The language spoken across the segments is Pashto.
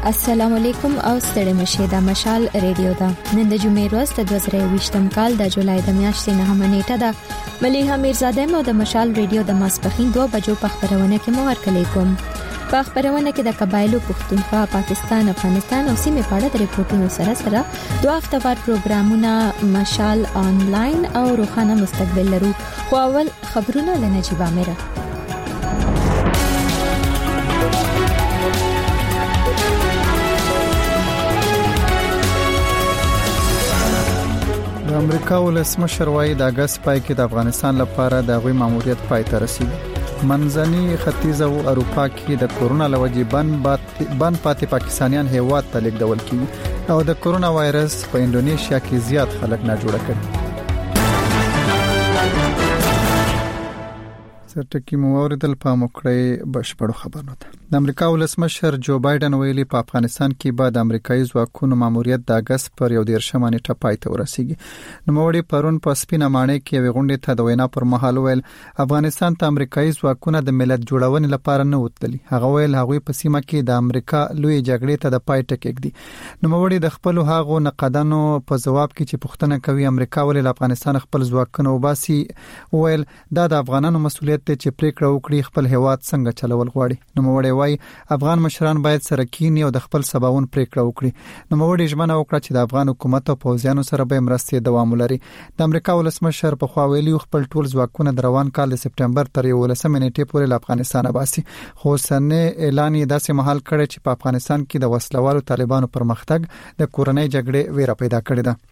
السلام علیکم او ستړي مشه د مشال ریډیو دا نن د جمعې ورځ د 2023م کال د جولای د میاشتې 9 نیټه ده مليحه میرزاده مو د مشال ریډیو د ماسپخین 2 بجو په خبرونه کې مو ورکړی کوم په خبرونه کې د قبایلو پښتونخوا پاکستان افغانستان او سیمه په اړه د ریپورتونو سره 2 هفتهوار پروګرامونه مشال آنلاین او روخانه مستقبل لرو خو اول خبرونه لنجيب اميره د امریکا ولسمشر وايي د اگست پای کې د افغانستان لپاره د غوي ماموریت پای ته رسیدي منځني ختیځ او اروپا کې د کورونا لوجې بند پاتې پاکستانیان هیواد ته لیږدول کیږي او د کورونا وایرس په انډونیشیا کې زیات خلک نه جوړ کړي سرټکی موریدل په مکړې بشپړو خبرونه ده د امریکا ولسمشر جو بایدن ویلي په افغانستان کې بعد امریکایي ځواکونو ماموریت د اگست پر 11 نیټه پای ته ورسیږي نو وړي پرون په سپینه مانې کې وغونډې ته د وینا پر مهال ویل افغانستان ته امریکایي ځواکونه د ملت جوړونې لپاره نه وتلي هغه ویل هغه په سیمه کې د امریکا لوی جګړې ته د پای ټکی کړي نو وړي د خپل هغه نقدانو په جواب کې چې پوښتنه کوي امریکا ولې افغانستان خپل ځواکونه وباسي ویل دا د افغانانو مسؤلیت دی چې پریکړه وکړي خپل هیواد څنګه چلول غواړي نو وړي وای افغان مشران باید سره کینی او د خپل سباون پریکړه وکړي نو وړي ژمنه وکړه چې د افغان حکومت او پوځیانو سره به مرستې دوام ولري د امریکا ولسمشر په خوا ویلي خپل ټول ځواکونه د روان کال د سپټمبر تر 11 نیټې پورې له افغانستان باسي خو سنه اعلان یې داسې محل کړی چې په افغانستان کې د وسلوالو طالبانو پرمختګ د کورنۍ جګړې ویره پیدا کړې ده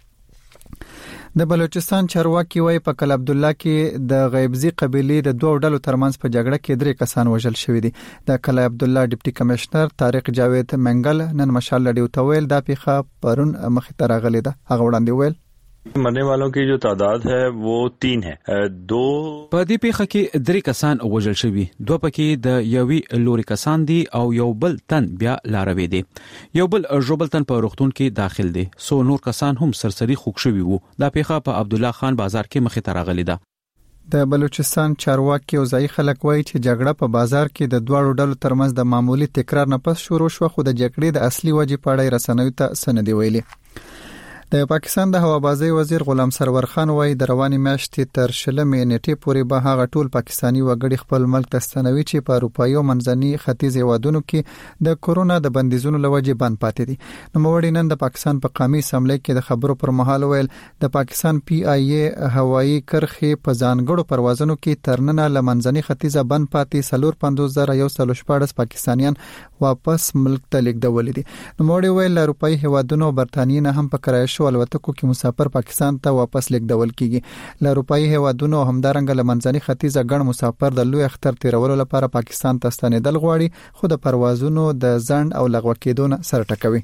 د بلوچستان چارواکي وای په کل عبد الله کې د غیبزي قبيله د دوه ډلو ترمنځ په جګړه کې 3 کسان وژل شوی دي د کل عبد الله ډیپټي کمشنر طارق جاوید منګل نن مشال لډیو تویل د پیخه پرون مخ ته راغلی ده هغه وړاندې ویل मरने वालों की जो तादाद है वो 3 है 2 په دې پیښه کې 3 کسان وژل شوي دوه پکې د یوې لوري کسان دي او یو بل تن بیا لاروي دي یو بل جوبلتن په روغتون کې داخل دي سو نور کسان هم سرسري خوښ شوي وو دا پیښه په عبد الله خان بازار کې مخ ته راغلی ده د بلوچستان چارواکي او ځای خلک وایي چې جګړه په بازار کې د دوه ډلو ترمنځ د معمولی تکرار نه پس شروع شو خو د جګړې د اصلي وجې په اړه رسنیو ته سندې ویلي د پاکستان د هوابازي وزیر غلام سرور خان وایي د رواني میاشتې تر 20 نیټې پورې به هغه ټول پاکستانی وګړي خپل ملک ته ستنوي چې په اروپایي او منځني ختیځ هیوادونو کې د کورونا د بندیزونو لوجې بند پاتې دي نو وړي نن د پاکستان په قومي اسمبلی کې د خبرو پر مهال ویل د پاکستان پی آی ای هوایي کرخې په ځانګړو پروازونو کې ترننه لمنځني ختیځه بند پاتې 450,114 پاکستانیان واپس ملک ته لیږدول دي نو وړي ویل اروپایي هیوادونو او برتانیې نه هم په کرایه الوتکو کې مسافر پاکستان ته واپس لیږدول کیږي ل اروپایي هیوادونو همدارنګ لمنځني ختیځه ګڼ مسافر د لوی اختر تیرولو لپاره پاکستان ته ستنېدل غواړي خو د پروازونو د ځنډ او لغوه کېدو نه سره ټکوي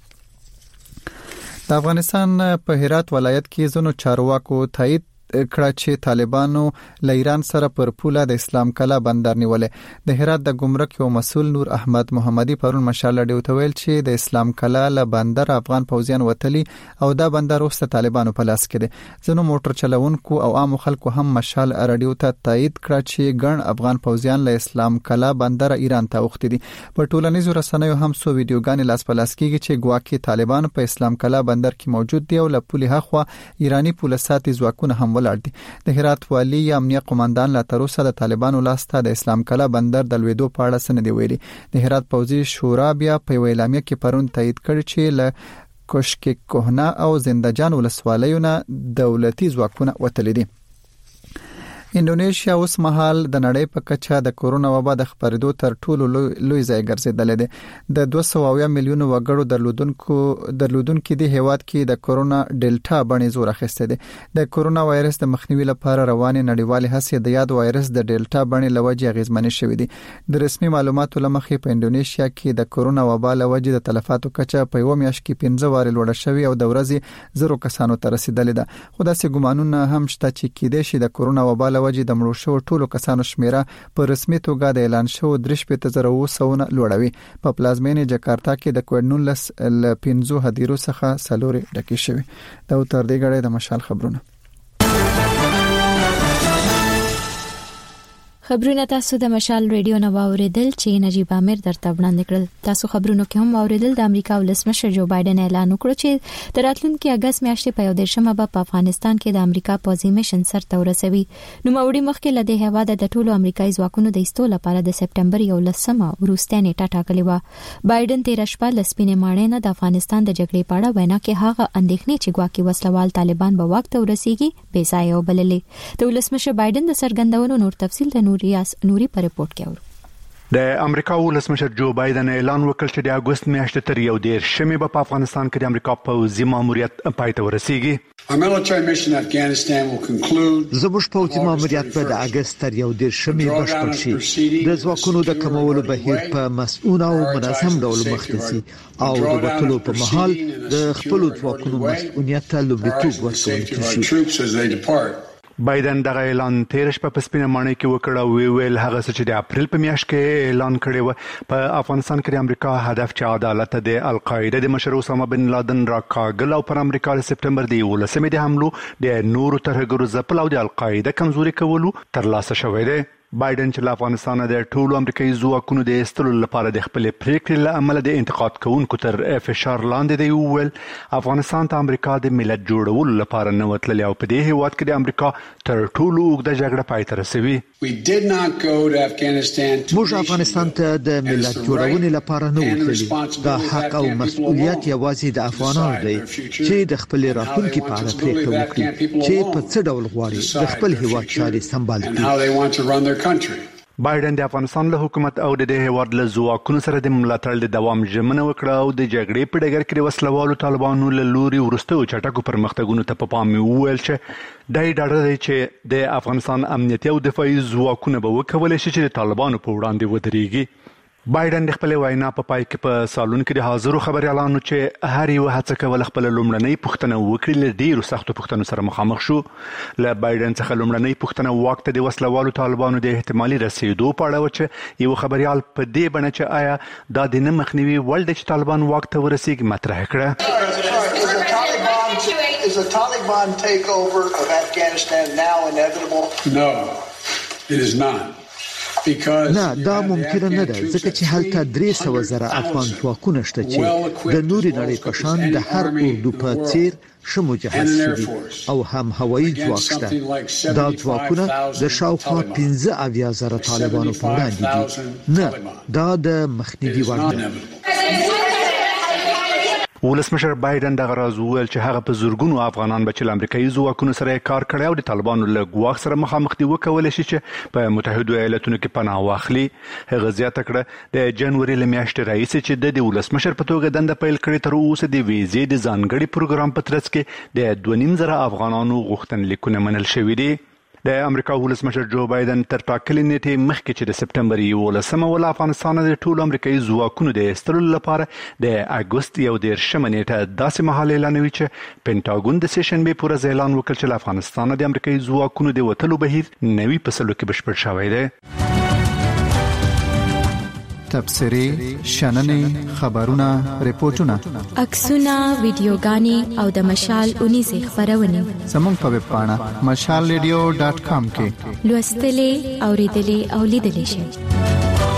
د افغانستان په هرات ولایت کې زنو چارواکو تایید کړه چې طالبانو له ایران سره پر پوله د اسلام کلا بندر نیولې د هرات د ګمرک یو مسول نور احمد محمدي پرون مشال ډیو تویل چې د اسلام کلا له بندر افغان پوځیان وتلی او دا بندر اوس د طالبانو په لاس کې دی زنو موټر چلوونکو او عام خلکو هم مشال رادیو ته تایید کړه چې ګڼ افغان پوځیان له اسلام کلا بندر ایران ته وختي دي په ټولنیزو رسنیو هم سو ویډیوګانې لاس په لاس کېږي چې ګواکې طالبان په اسلام کلا بندر کې موجود دي او له پولي هخوا ایرانی پولیساتي ځواکونه هم ولاړ دي د هرات والی امنیه قومندان لا تر اوسه د طالبانو لاسته د اسلام کلا بندر د لویدو په اړه سند ویلي د هرات پوځي شورا بیا په ویلامه کې پرون تایید کړ چې له کوشک کوهنا او زندجان ولسوالیونه دولتي ځواکونه وتلي دي انډونیشیا اوس مهال د نړۍ په کچه د کورونا وبا د خبرېدو تر ټولو لوی ځای ګرځیدل دي د 200 میلیون وګړو درلودونکو د هیواد کې د کورونا ډیلټا بڼې زور اخیسته دي د کورونا وایرس د مخنیوي لپاره روانې نړیوالې هڅې د یاد وایرس د ډیلټا بڼې لوجې اغیزمنې شوې دي د رسمي معلوماتو لمخې په انډونیشیا کې د کورونا وبا لوجې د تلفاتو کچه په یو میاشت کې 15 وارې لوړه شوې او د ورځې 0 کسانو ته رسیدلې ده خو داسې ګمانونه هم شته چې کېدې شي د کورونا وبا وجې د مړو شو ټولو کسانو شمیره په رسمي توګه د اعلان شو 3,900 لوړوي په پلازمینې جکارتا کې د کووډ-19 ل 15 هدیرو څخه سلوري ډکې شوی دا تر دې غړې د مشال خبرونه خبرونه تاسو د مشال ریډیو نو اوریدل چې نجیب امیر درته وړاندې کړل. تاسو خبرونو کې هم اوریدل د امریکا ولسمشر جو بایدن اعلان وکړ چې د راتلونکي اگست میاشتې په 11 به په افغانستان کې د امریکا پوځي میشن سرته ورسوي. نو موري مخکې لدې هواده د ټولو امریکایي ځواکونو د ایستلو لپاره د سپټمبر 11 وروستۍ نیټه ټاکلې و. بایدن تیر شپه لسپینې ماڼۍ نه د افغانستان د جګړې په اړه وینا کې هغه اندېښنې چې ګواکې وسلوال طالبان به واک ته ورسیږي بې ځایه وبللې. د ولسمشر بایدن د سرګندونو نور تفصیل د نوري په رپورت کې اورو. د امریکا ولسمشر جو بایدن اعلان وکړ چې د اگست میاشتې تر 11 به په افغانستان کې د امریکا پوځي ماموریت پای ته ورسیږي. زموږ پوځي ماموریت په د اگست تر 11 بشپړ شي. د ځواکونو د کمولو بهیر په مسؤل او منظم ډول مخته شي او د وټلو په محل د خپل ځواکونو مسؤلیت ته لومړیتوب ورکول شي. بایدن دغه اعلان تیر شپه په سپینه ماڼۍ کې وکړ او ویل هغه څه چې د اپریل په میاشت کې اعلان کړی و په افغانستان کې د امریکا هدف چې عدالت د القاعده د مشر اسامه بن لادن راکاګل او پر امریکا د سپټمبر د 11 د حملو د نورو ترهګرو ځپل او د القاعده کمزوري کولو ترلاسه شوی دی. بایدن چې له افغانستان د ټولو امریکایي ځواکونو د ایستلو لپاره د خپل پریکړې له امله د انتقاد کوونکو تر فشار لاندې دی وویل افغانستان ته امریکا د ملت جوړولو لپاره نه وتللی او په دې هیواد کې د امریکا تر ټولو اوږده جګړه پای ته رسوي. موږ افغانستان ته د ملت جوړونې لپاره نه وتللی. دا حق او مسؤلیت یوازې د افغانانو دی چې د خپل راتلونکي په اړه پریکړه وکړي چې په څه ډول غواړي د خپل هیواد چارې سمبال کړي. بایدن د افغانستان له حکومت او د هیواد له ځواکونو سره د ملاتړ د دوام ژمنه وکړه او د جګړې په ډګر کې د وسلوالو طالبانو له لوري وروستیو چټکو پرمختګونو ته په پام وویل چې دای ډاډه دی چې د افغانستان امنیتي او دفاعي ځواکونه به وکولای شي چې د طالبانو په وړاندې ودرېږي. بایدن د خپل وینا په پای کې په سالون کې د حاضرو خبريالانو چې هر یو هڅه کوله خپل لومړنۍ پوښتنه وکړي له ډیرو سختو پوښتنو سره مخامخ شو. له بایدن څخه لومړنۍ پوښتنه وخت د وسلوالو طالبانو د احتمالي رسیدو په اړه و چې یو خبريال په دې بڼه چې آیا دا د نه مخنیوي ول د طالبان واک ته ورسیږي مطرح کړه. Is the Taliban takeover of Afghanistan now inevitable? No, it is not. نه دا ممکن نه ده ځکه چې هلته 300 زره افغان ځواکونه شته چې د نوري نړۍ په شان د هر اردو په څیر شموجهز شوي او هم هوایي ځواک شته. دا ځواکونه د شاوخوا 15 زره طالبانو په وړاندې دي. نه دا د مخنیوي وړ نه. ولسمشر بایدن دغه راز وویل چې هغه په زورګونو افغانان به چې امریکایي ځواکونو سره کار کړی او د طالبانو له ګواښ سره مخامخ دي وکولای شي چې په متحده ایالاتونو کې پناه واخلي. هغه زیاته کړه د جنوري له میاشتې راهیسې چې د ولسمشر په توګه دنده پیل کړې تر اوسه د ویزې د ځانګړي پروګرام په ترڅ کې د 2.5 زره افغانانو غوښتنلیکونه منل شوي دي. د امریکا ولسمشر جو بایدن تر ټاکلې نیټې مخکې چې د سپټمبر 11 ول افغانستان د ټولو امریکایي ځواکونو د ایستلو لپاره د اگست 11 نیټه داسې مهال اعلانوي چې پینټاګون د سیشنبه پر ورځ اعلان وکړ چې افغانستان د امریکایي ځواکونو د وټلو بهیر نوي فصلو کې بشپړ شوی دی. تبصري شننې خبرونه ریپورتونه عکسونه ویډیوګانې او د مشال اونیزه خبرونه زموږ په ویب پاڼه mashalradio.com کې لوستلې اوریدلې او لیدلې شئ.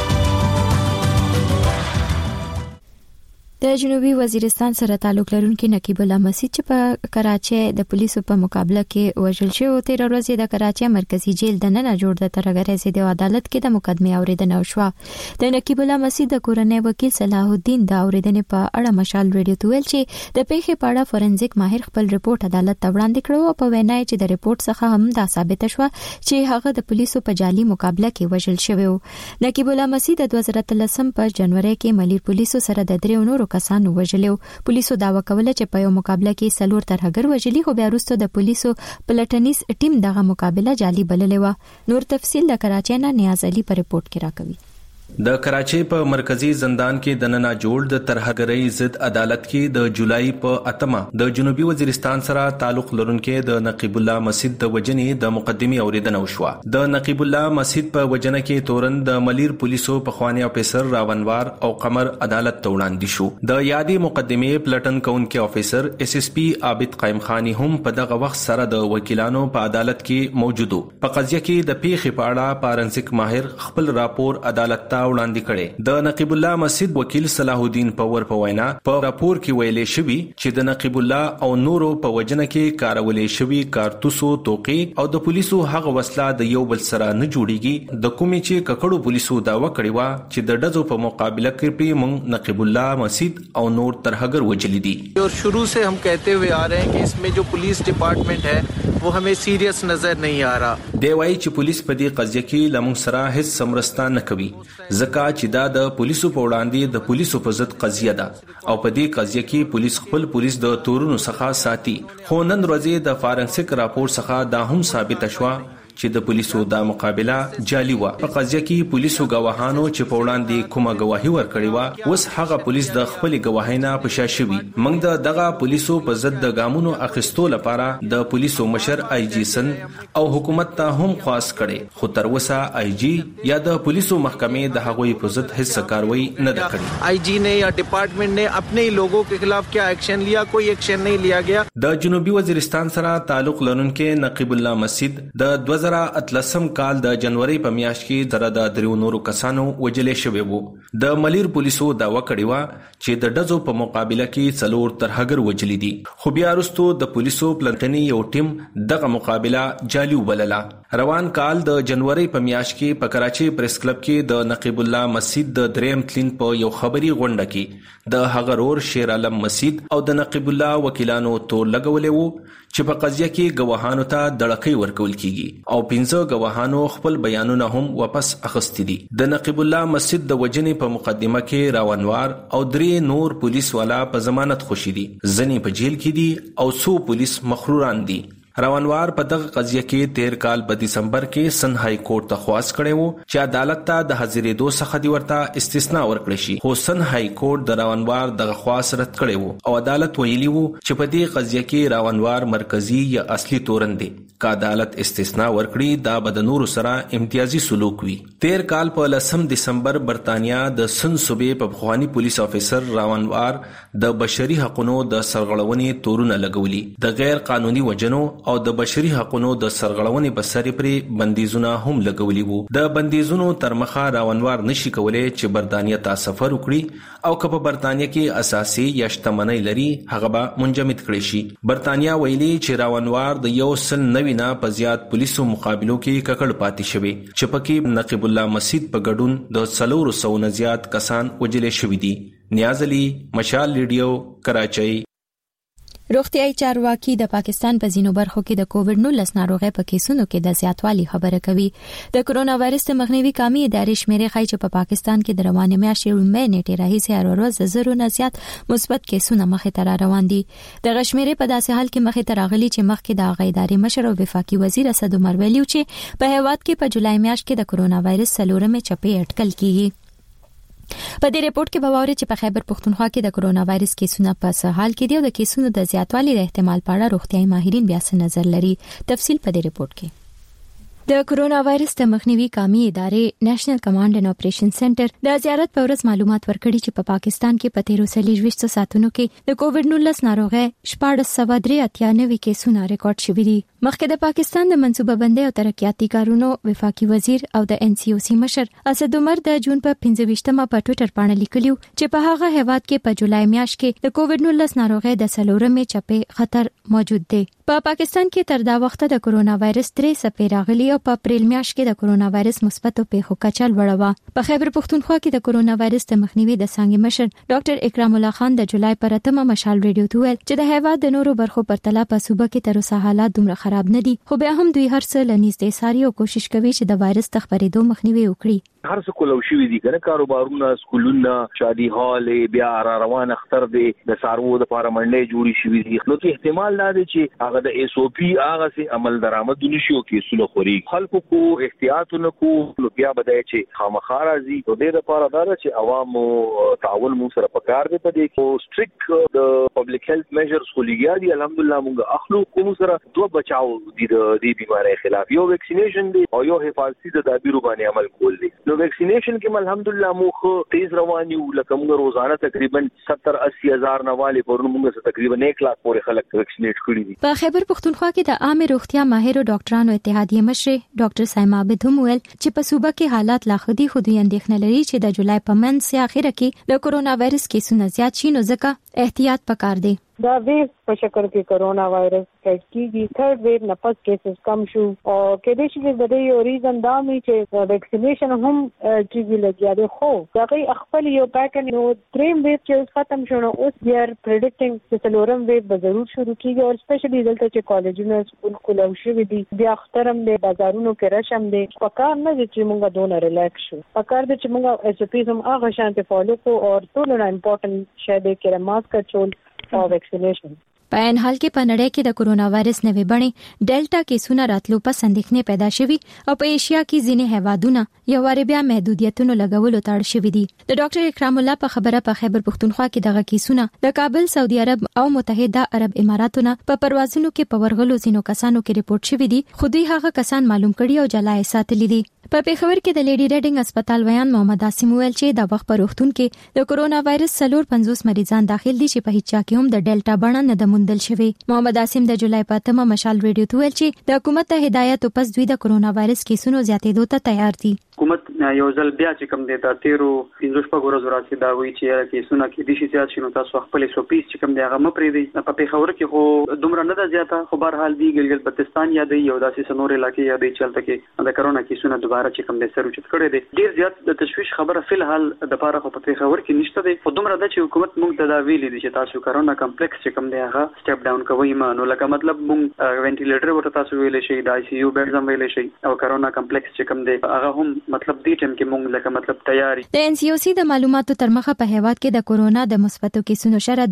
د جنوبي وزیرستان سره تعلق لرونکي نقیب الله مسیح چې په کراچي د پولیسو په مقابله کې وژل شو تیر ورځ د کراچي مرکزی جیل د نن جوړ د ترګرې سي د عدالت کې د مقدمه اوریدنه وشوه. د نقیب الله مسیح د کورنۍ وکیل صلاح الدین د اوریدنې په اړه مشال ریډیو ته ویل چې د پیښې په اړه فورنزیک ماهر خپل ریپورت عدالت ته وړاندې کړو او په وینا چې د ریپورت څخه هم دا ثابت شوه چې هغه د پولیسو په جعلي مقابله کې وژل شوی و. نقیب الله مسیح د 2013 په جنوري کې ملي پولیسو سره د 3 نورو کسانو وژلو. پولیسو داوا کوله چې په یو مقابله کې سلور ترهګر وژلي خو بیا وروسته د پولیسو پلټنیز ټیم دغه مقابله جعلي بللې و. نور تفصیل د کراچۍ نه نیاز علي په ریپورت کې راکوي. د کراچۍ په مرکزی زندان کې د ننا جوړ د ترهګرۍ ضد عدالت کې د جولای په 8 د جنوبي وزیرستان سره تعلق لرونکي د نقیب الله مسجد د وجنې د مقدمي اوریدنه وشوه. د نقیب الله مسجد په وجنه کې تورن د ملیر پولیسو په خواني افیسر راونوار او قمر عدالت ته وړاندې شو. د یادي مقدمه پلټن کونکي افیسر اس اس پی عابد قائم خانی هم په دغه وخت سره د وکیلانو په عدالت کې موجود وو. په قضیه کې د پیښې په اړه فارنسیک ماهر خپل راپور عدالت ته وړاندې کړي. د نقیب الله مسجد وکیل صلاح الدین پور په وینا په راپور کې ویلې شوی چې د نقیب الله او نورو په وجنه کې کارولې شوی کارتوسو توقې او د پولیسو هغه وسله د یو بل سره نه جوړیږي. د کومې چې ککړو پولیسو داوا کړی و چې د ډزو په مقابله کې په موږ نقیب الله مسجد او نور ترهګر وجلی دي. اور شروع سے हम कहते हुए आ रहे हैं कि इसमें जो पुलिस डिपार्टमेंट है वो हमें सीरियस नजर नहीं आ रहा. دی وایي چې پولیس په دې قضیه کې لمون سره هیڅ سمرستا نه کوي ځکه چې دا د پولیسو په وړاندې د پولیسو په ضد قضیه ده او په دې قضیه کې پولیس خپل پولیس د تورونو څخه ساتي. خو نن ورځې د فارنسیک راپور څخه دا هم ثابت شوه چې د پولیسو د مقابله جعلي و. په قضیه کې پولیسو گواهانو چې په وړاندې کومه گواهی ورکړې و اوس هغه پولیس د خپل گواهی نه پشا شوی. موږ د دغه پولیسو په ضد د ګامونو اخیستو لپاره د پولیسو مشر آی جی سن او حکومت ته هم خواست کړي خو تر اوسه آی جی یا د پولیسو محکمې د هغوی په ضد هیڅ کاروایی نه ده کړې. آی جی نے یا ډپارټمنټ نے اپنے لوگوں کے خلاف کیا ایکشن لیا؟ کوئی ایکشن نہیں لیا گیا. د جنوبي وزیرستان سره تعلق لرونکي نقیب الله مسجد د 2013 کال د جنوري په میاشت کې تر د دریو نورو کسانو وجلې شوی وو. د ملیر پولیسو داوا کړی و چې د ډزو په مقابله کې څلور ترهګر وجلی دي. خو بیا وروسته د پولیسو پلټنې یو ټیم دغه مقابله جعلي وبلله. روان کال د جنوري په میاشت کې په کراچۍ پریس کلب کې د نقیب الله مسجد د دریم تلین په یو خبري غونډه کې د هغه رور شیر عالم مسجد او د نقیب الله وکیلانو تور لګولې وو چې په قضیه کې گواهانو ته دړکې ورکول کیږي او 15 گواهانو خپل بیانونه هم واپس اخیستي دي. د نقیب الله مسجد د وجنې په مقدمه کې راونوار او 3 نور پولیس والا په ضمانت خوشي دي. ځنې په جیل کې دي او 100 پولیس مخروران دي. راونوار په دغه قضیه کې 13 کال په دسمبر کې سن های کورټ ته خواست کړي وو چې عدالت ته د حاضرېدو څخه دی ورته استثناء ورکړي شي. خو سن های کورټ د راونوار دغه خواست رد کړي وو او عدالت ویلي وو چې په دې قضیه کې راونوار مرکزی یا اصلي تورن دی. که عدالت استثناء ورکړي دا به د نورو سره امتیازي سلوک وي. 13 کال په 10 دسمبر برتانیا د سن صوبې په بخوانی پولیس افیسر راونوار د بشري حقوقو د سرغړونې تورونه لګولي. د غیر قانوني وجنو او د بشري حقوقو د سرغړونې په سر پرې بندیزونه هم لګولي وو. د بندیزونو تر مخه راونوار نشي کولای چې برتانیا ته سفر وکړي او که په برتانیا کې اساسي یا شتمنۍ لري هغه به منجمد کړي شي. برتانیا ویلي چې راونوار د 190 نه په زیات پولیسو مقابلو کې ککړ پاتې شوی چې پکې نقیب الله مسجد په ګډون د 400 نه زیات کسان وجلې شوی دي. نیاز علي، مشال ریډیو، کراچۍ. روغتیايي چارواکي د پاکستان په ځینو برخو کې د کووډ-19 ناروغۍ په کیسونو کې د زیاتوالي خبره کوي. د کرونا وایرس د مخنیوي کامي ادارې شمیرې ښیي چې په پاکستان کې د روانې میاشتې لومړۍ نیټې راهیسې هر ورځ 0 نه زیات مثبت کیسونه مخې ته روان دي. د شمیرې په داسې حال کې مخې ته راغلي چې مخکې د هغه ادارې مشر او وفاقي وزیر اسد عمر ویلي چې په هیواد کې په جولای میاشت کې د کرونا وایرس 4مې چپې اټکل کیږي. په دې ریپورت کې به واوري چې په خیبر پښتونخوا کې د کرونا وایرس کیسونه په څه حال کې دي او د کیسونو د زیاتوالي د احتمال په اړه روغتيایي ماهرین بیا څه نظر لري. تفصیل په دې ریپورت کې. د کرونا وایرس د مخنیوي کامي ادارې نېشنل کمانډ اینڈ اپریشن سنټر د زیارت په ورځ معلومات ورکړي چې په پاکستان کې په 1320 ساعتونو کې د کووډ-19 ناروغۍ 1493 کیسونه ریکارډ شوي دي. مخکې د پاکستان د منصوبه بندۍ او ترقیاتي کارونو وفاقي وزیر او د ان سی او سی مشر اسد عمر د جون په 15مه په ټوئیټر باندې لیکلو چې په هغه هیواد کې په جولای میاشت کې د کووډ-19 ناروغۍ د 4مې چپې خطر موجود دی. په پاکستان کې تر دا وخته د کرونا وایرس 3 څپې راغلي او په اپریل میاشت کې د کرونا وایرس مثبتو پیښو کچه لوړه وه. په خیبر پښتونخوا کې د کرونا وایرس د مخنیوي د څانګې مشر ډاکټر اکرام الله خان د جولای پر 8مه مشال ریډیو ته ویل چې د هیواد د نورو برخو پرتله په صوبه کې تر اوسه حالات دومره خراب نه دي، خو بیا هم دوی هر څه لنیزدې ساري او کوشش کوي چې د وایرس د خپرېدو مخنیوي وکړي. هر څه کولو شوی دي کنه، کاروبارونه، سکولونه، شادي هال، بیا را روان اختر دي، د سارو د لپاره منډې جوړې شوې دي. نو کې احتمال دا دی چې هغه د اس او پی هغه سي عمل درآمد نشي او کې سلو خوري خلکو کو احتیاطونه کو بیا بدای چې خامخا راځي او د لپاره دا چې عوامو تعاون مو سره پکار دی په دې کې سټریک د پبلک هیلث میجرز خو لګیا دي الحمدلله موږ اخلو کوم سره دوه بچاو دي د دې بیماری خلاف یو ویکسینیشن دی او یو حفاظتي تدابیر باندې عمل کول دي نو ویکسینیشن کې الحمدلله موږ تیز روان یو لکه موږ روزانه تقریبا 70-80 هزار نواله پرونو موږ تقریبا 1 लाख پورې خلک ویکسینیټ کړي دي په خیبر پختونخوا کې د عام روغتیا ماهر ډاکټرانو اتحادیه مشر ډاکټر سایما عابد هم ویل چې په صوبه کې حالات لا خدي خودي اندېښنه لري چې د جولای په منځ کې اخره کې د کورونا وایرس کیسونه زیات شي نو ځکه احتیاط پکار دی دا ویو په شکل کې کورونا وایرس کېږي تھرد ویو نه پس کیسز کم شو او کله چې د دې یو ریزن دا می چې ویکسینیشن هم کیږي لګیا دی خو دا کوي خپل یو پیټرن نو دریم ویو چې ختم شونه اوس بیر پریډکټینګ چې څلورم ویو به ضرور شروع کیږي او سپیشلی دلته چې کالجونه سکول کولو شوی دي بیا اخترم دی بازارونو کې رشم دی پکار نه چې موږ دونه ریلیکس شو پکار دی چې موږ اس او پی هم هغه شانته فالو کو او ټول نه امپورټنت شه دی چې ماسک چول او ویکسینیشن په ان حال کې په نړۍ کې د کورونا وایرس نوې بڼې ډیلټا کیسونه راتلو پس اندېښنې پیدا شوي او په ایشیا کې ځینې هیوادونه یو واری بیا محدودیتونو لګولو ته اړ شوي دي د ډاکټر اکرام الله په خبره په خیبر پختونخوا کې دغه کیسونه د کابل سعودي عرب او متحده عرب اماراتونو په پروازونو کې په ورغلو ځینو کسانو کې ریپورت شوي دي خو دوی هغه کسان معلوم کړي او جلا یې ساتلي دي په پیښور کې د لیډي ریډینګ هسپتال ویان محمد عاصم ویل چې د وخت په روغتون کې د کورونا وایرس 450 مریضان داخل دي چې په هیڅ چا کې هم د ډیلټا بڼه نه د موندل شوی محمد عاصم د جولای په 8 مشال ریډیو ته ویل چې د حکومت ته هدایت او پس دوی د کورونا وایرس کیسونو زیاتېدو ته تیار دي حکومت یو ځل بیا چې کوم دی دا 13 ورځې راځي دا وی چې کیسونه کې د شي زیات شنو تاسو خپل سو پیس چې کوم دی هغه مپری دی په پیښور کې خو دومره نه ده زیاته خو بهر حال دی ګلګل بلتستان یا دی یو داسې سنور علاقې یا دی چلته کې د کورونا کیسونه دوباره چې کوم دی سر اوچت کړی دی ډیر زیات د تشویش خبره فل حال د پاره خو په پیښور کې نشته دی خو دومره د چې حکومت موږ ته دا ویلي دي چې تاسو کورونا کمپلیکس چې کوم دی هغه سټپ ډاون کوي نو لکه مطلب موږ وینټیلیټر ورته تاسو ویلې شي د آی سی یو بیډز هم ویلې شي او کورونا کمپلیکس چې کوم دی هغه هم مطلب دې ټیم کې موږ لکه مطلب تیاری د ان سی او سی د معلوماتو تر مخه په هیواد کې د کورونا د مثبتو کیسونو شره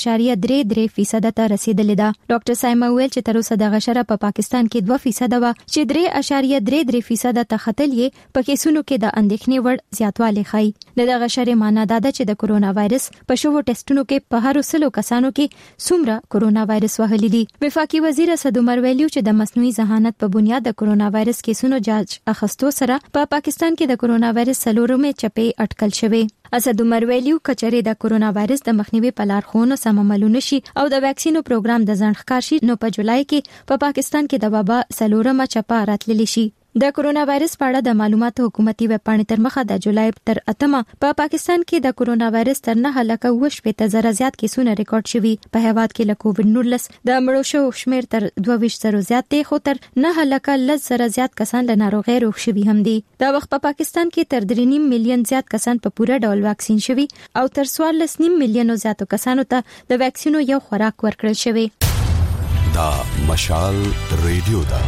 3.33% ته رسیدلې ده ډاکټر سایما ویل چې تر اوسه د غشره په پاکستان کې 2% و چې 3.33% ته ختلې په کیسونو کې د اندېښنې وړ زیاتوالی ښيي د غشره معنا دا ده چې د کورونا وایرس په شوو ټیسټونو کې په هر 100 کسانو کې څومره کورونا وایرس وهلي دي وفاقي وزیر اسد عمر ویلو چې د مصنوعي ذهانت په بنیاد د کورونا وایرس کیسونو جاج اخستو سره په پاکستان کې د کورونا وایرس سلورمه چپې اټکل شوی اسد عمر ویلو کچره د کورونا وایرس د مخنیوي په لار خونه سم عملونه شي او د ویکسینو پروګرام د ځنډ ښکار شي نو په جولای کې په پاکستان کې د وبا سلورمه چپه راتللی شي د کورونا وایرس په اړه د معلوماتو حکومتي ویب پاڼې تر مخه د جولای تر 8 په پاکستان کې د کورونا وایرس تر 9.8 زیات کیسونه ریکارډ شوي په هیواد کې له کووډ-19 د مړو شو شمیر تر 22 زیات دی خو تر 9.10 زیات کسان له ناروغۍ روغ شوي هم دي دا وخت په پاکستان کې تر 3.5 میلیون زیات کسان په پوره ډول واکسین شوي او تر 14.5 میلیون زیات کسانو ته د ویکسینو یو خوراک ورکړل شوی دا مشال ریډیو دا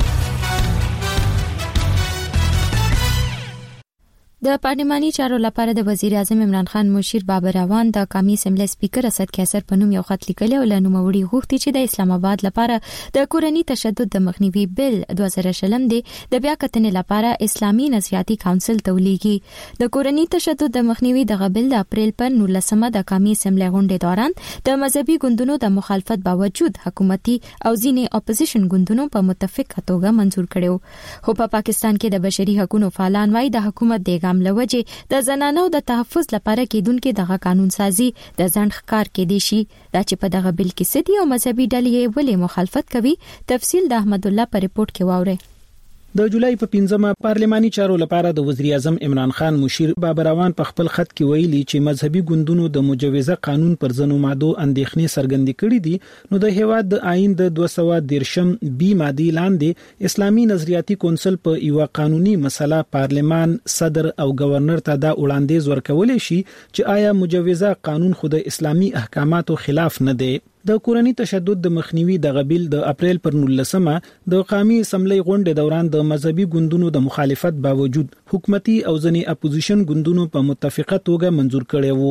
د پارلماني چارو لپاره د وزیر اعظم عمران خان مشیر بابر روان د قومي اسمبلی سپیکر اسد کیسر په نوم یو خط لیکلی او له نوموړي غوښتي چې د اسلام آباد لپاره د کورني تشدد د مخنیوي بل 2020 د بیا کتنې لپاره اسلامي نظریاتي کونسل تولیږي د کورني تشدد د مخنیوي د غبل د اپریل پر 19 د قومي اسمبلی غونډې دوران د مذهبي ګوندونو د مخالفت باوجود حکومتي او ځینې اپوزیشن ګوندونو په متفق توګه منزور کړو خو په پاکستان کې د بشري حقوقو فعالان وايي د حکومت د لوجه د زنانو د تحفظ لپاره کېدونکو دغه قانون سازي د ځنډ ښکار کې دي شي دا چې په دغه بل کې سدي او مذهبي ډلې ولې مخالفت کوي تفصیل د احمد الله په ریپورت کې واورئ د جولای په 15مه پارلماني چارو لپاره د وزیر اعظم عمران خان مشیر بابر روان په خپل خط کې ویلي چې مذهبي ګوندونو د مجوزه قانون پر ځنو ماده اندېښنې څرګندې کړې دي نو د هیواد د آئین د 213 بی ماده لاندې اسلامي نظریاتي کونسل په یو قانوني مسله پارلمان صدر او گورنر ته دا وړاندیز ورکول شي چې آیا مجوزه قانون خود اسلامي احکاماتو خلاف نه دی د کورني تشدد د مخنیوي د غبیل د اپریل پر 19مه د قومي اسمبلی غونډې دوران د مذهبي ګوندونو د مخالفت باوجود حکومتي او ځینې اپوزیشن ګوندونو په متفقه توګه منزور کړي وو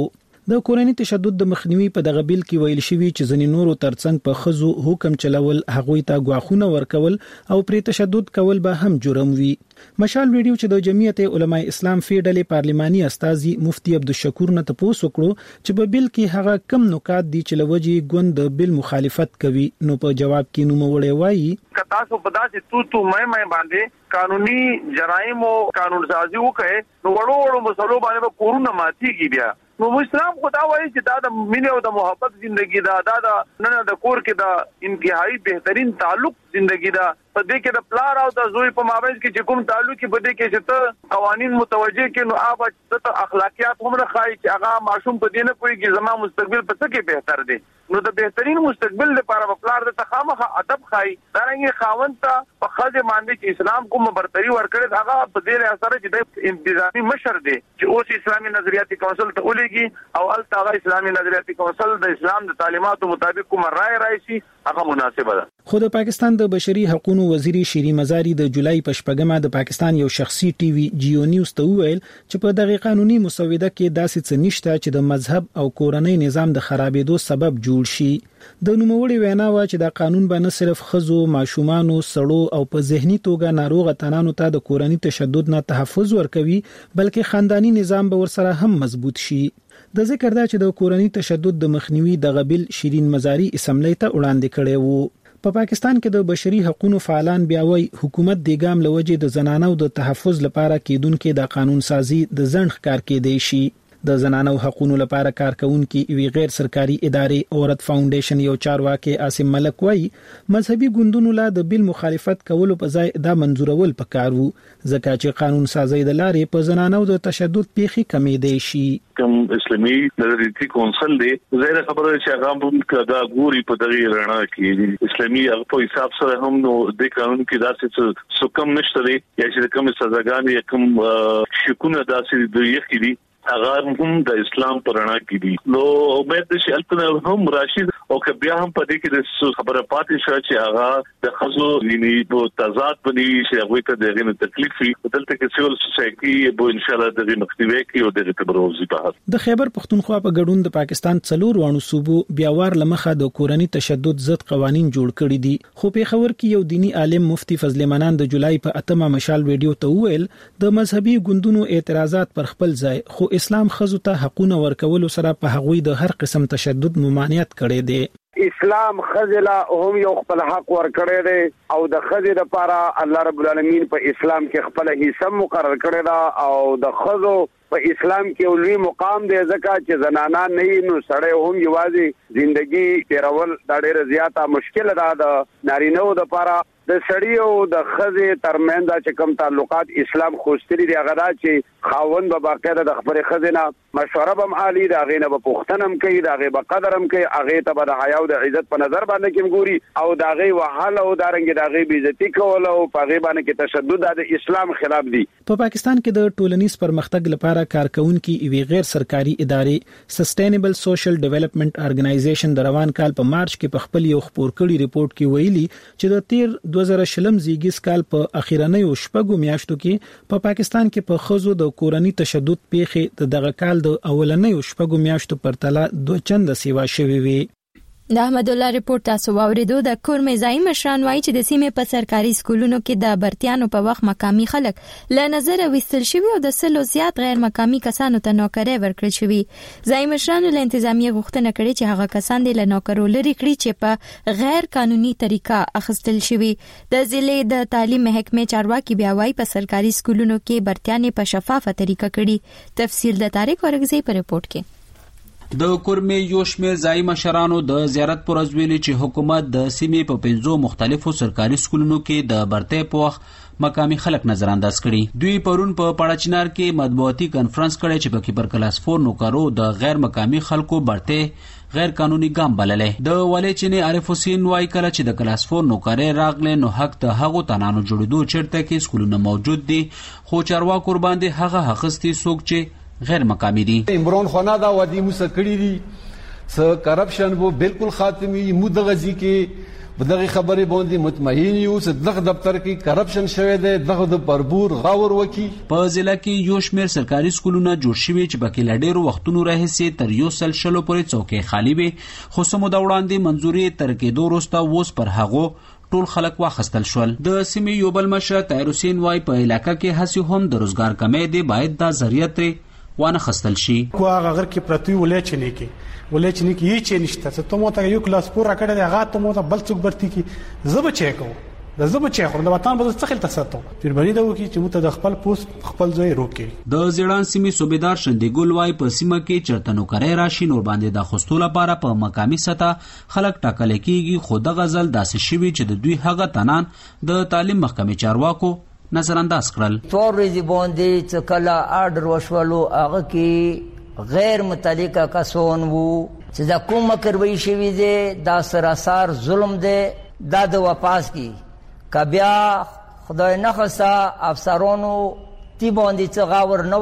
د کورنۍ تشدد د مخنیوي په دغه بیل کې ویل شوی چې ځینې نورو ترڅنګ په خزو حکم چلول، هغوی ته غواخونه ورکول او پرې تشدد کول به هم جرم وي. مشال ویډیو چې د جمعیت علماء اسلام فیډلې پارلماني استاذي مفتي عبدالشکور نه تاسو کړو چې په بیل کې هغه کم نکات دي چې لوجي ګوند د بیل مخالفت کوي، نو په جواب کې نو وړي وایي تاسو په داسې تو مې باندې قانوني جرایم او قانون سازي وکړي نو وړو مسلو باندې کورونه ماتيږي. بیا نو اسلام خدا وایي چې دا د مینې او د محبت ژوندۍ دا نه د کور کې دا انتهایی بهترین تعلق ژوندۍ دا په دې کې د پلار او د زوی په مابین کې چې کوم تعلق کې بده کې چې ته قوانين متوجه کې نو آب ته اخلاقیات هم راخای چې هغه معصوم په دې نه کوي چې زما مستقبل په څه کې بهتر دی. نو د بهترین مستقبل لپاره په پلار د تخامخه ادب خای دارنګي خاوند ته په خځه باندې چې اسلام کوم برتری ورکړي هغه په دې اثر چې د انتظامی مشر دی چې اوس اسلامي نظریاتي کونسل ته ولېږي او الته اسلامي نظریاتي کونسل د اسلام د تعلیماتو مطابق کوم رائے شي هغه مناسبه ده. خو د پاکستان د بشري حقوقو وزیر شيري مزاري د جولای په شپږمه د پاکستان یو شخصي ټي وي جیو نیوز ته ویل چې په دغه قانوني مسوده کې داسې څه نشته چې د مذهب او کورنۍ نظام د خرابېدو سبب جوړ شي. د نوموړي وینا و چې د قانون باندې صرف خزو، ماشومانو، سړو او په ذهني توګه ناروغه تنانو ته د کورنۍ تشدد نه تحفظ ورکوي، بلکې خاندانی نظام به ورسره هم مضبوط شي. د ذکر دا چې د کورنۍ تشدد د مخنیوي د غبل شیرین مزاري اسمبلی ته وړاندې کړي وو. په پاکستان کې د بشري حقوقو فعالان بیا وایي حکومت د ګام لوجې د زنانو د تحفظ لپاره کېدونکې د قانون سازي د ځنډ ښکار کېدی شي. د زنانو حقوقو لپاره کارکونکو وی غیر سرکاري ادارې اورت فاونډیشن یو چارواکي عاصم ملک وایي مذهبي ګوندونو لا د بیل مخالفت کولو په ځای دا منزورول پکارو ځکه چې قانون سازي د لارې په زنانو د تشدد پیخي کمې دی شي. کوم اسلامي نظریاتي کونسل دی زه خبره چې هغه هم کدا ګوري په دغه رڼا کې اسلامي په حساب سره هم نو د قانون کې داسې څه کم نشته دی یا چې کوم سزاګان یا کوم شکونه داسې د یخ دي هغه هم د اسلام پرانا کې دي. نو امید ده چې البته هم راشد او که بیا هم پدې کې د خبره پاتې شو چې هغه د خزو یعنی په تضاد باندې چې هغه ته دغه تکلیف وي دلته کې سیول سوسایټي به ان شاء الله دغه مختوي کې او دغه تبروزي په د خیبر پختونخوا په ګډون د پاکستان څلور وانو صوبو بیا وار لمخه د کورنۍ تشدد ضد قوانين جوړ کړي دي. خو په خبر کې یو دینی عالم مفتي فضل منان د جولای په 8مه مشال ویډیو ته ویل د مذهبي ګوندونو اعتراضات پر خپل ځای خو اسلام خزو ته حقوقونه ورکول سره په هغوی د هر قسم تشدد ممانعت کړي دي. اسلام خزلا هم یو خپل حق ورکړی دی او د خزې لپاره الله رب العالمین په اسلام کې خپل حصہ مقرر کړی دا او د خزو په اسلام کې لوی مقام دی ځکه چې زنانه نه نو سړی هم یوازې ژوندۍ تیرول دا ډېر زیاته مشکل ده د نارینه‌و لپاره. د سړی او د خزې ترمنځ چې کوم تعلقات اسلام خوستري دی هغه دا چې خاوند به باقاعده د خبرې خزې نه مشوره به عالی دا غینه به پختنم کوي دا غي به قدرم کوي هغه ته به د حیا او د عزت په نظر باندې کوم ګوري او دا غي وحاله او دارنګ دا غي بیزتی کول او په غي باندې کې تشدد د اسلام خلاف دی. په پاکستان کې د ټولنیز پرمختګ لپاره کارکونکو وی غیر سرکاري ادارې سسټینبل سوشل ډیولپمنٹ ارګنایزیشن د روان کال په مارچ کې په خپل یو خبر کړي ریپورت کې ویلي چې د 2020 زیږیز کال په اخیرنیو شپږو میاشتو کې په پاکستان کې په خزو د کورنۍ تشدد پیښې د دغه کال د اولنیو شپږو میاشتو پرتله 2 چنده سیوا شوي وي. د احمد الله ریپورت تاسو واوریدو. د کورمزای مشران وایي چې د سیمې په سرکاري سکولونو کې د برتیانو په وخت مقامي خلک له نظر وستل شوی او د سلو زیات غیر مقامي کسانو ته نوکري ورکړل شوی. ځای مشران له انتظامیه غوښتنه کړې چې هغه کسان د نوکرو لري کړي چې په غیر قانوني طریقه اخیستل شوی. د ضلع د تعلیم محکمې چارواکي بیا وایي په سرکاري سکولونو کې برتیانې په شفافه طریقه کړي. تفصیل د طارق ورغزي په ریپورت کې. د کورمې یو شمېر ځای مشرانو د زیارت پر ورځ ویلي چې حکومت د سیمې په 5 مختلفو سرکاري سکولونو کې د برتۍ په وخت مقامي خلک نظر انداز کړي. دوی پرون په پاړاچنار کې مطبوعاتي کانفرنس کړی چې پکې پر کلاس 4 نوکرو د غیر مقامي خلکو برتۍ غیر قانوني ګام بللې. د ولې چینه عارف حسین وايي کله چې د کلاس 4 نوکرې راغله نو حق ته هغه تنانو جوړېدو چیرته کې سکولونه موجود دي خو چارواکو باندې هغه حقستي سوق چې غیر مقامی دي. عمران خانه دا ودی موسکړی دي س کرپشن وو بالکل خاتمي مدغزي کې دغه خبرې باندې مطمئن یو چې دغه دفتر کې کرپشن شوی دی، دغه د پربور غور وکي. په ضلع کې یو شمېر سرکاري سکولونه جوړ شوي چې پکې له ډېرو وختونو راهیسې تر 100 پورې څوکۍ خالي وي، خو څه موده وړاندې منظوري تر کېدو وروسته اوس پر هغو ټول خلک واخیستل شول. د سیمې یو بل مشر طاهر حسین وایي په علاقه کې هسې هم د روزګار کمی دی، باید دا ذریعه ترې وانه خستل شي. کو هغه غر کې پرتی ولې چني کې هیڅ نشته ته ته مو ته یو کلاس پور راکړی دی، هغه ته مو ته بل څوک برتی کې زه به چې کوم د زه بچی خو د وطن به څه خل تاسو پیربري دا وکی چې مو ته د خپل پوسټ خپل ځای روکي. د زیړان سیمې صوبیدار شندګل وای په سیمه کې چرته نوکرۍ راشي نور باندې د خوستو لپاره په مقامي سطح خلک ټاکل کیږي، خو د غزل داسې شوی چې د دوی هغه تنان د تعلیم محکمې چارواکو نظر انداز کړل. تور ریزي باندې چې کله آرډر وشولو هغه کې غیر متعلقه کسان وو چې دا کومه کروي شوی دی، دا سراسر ظلم دی، دا د واپس کی کبیا خدای نخسا افسرانو تی باندې څه غاور نه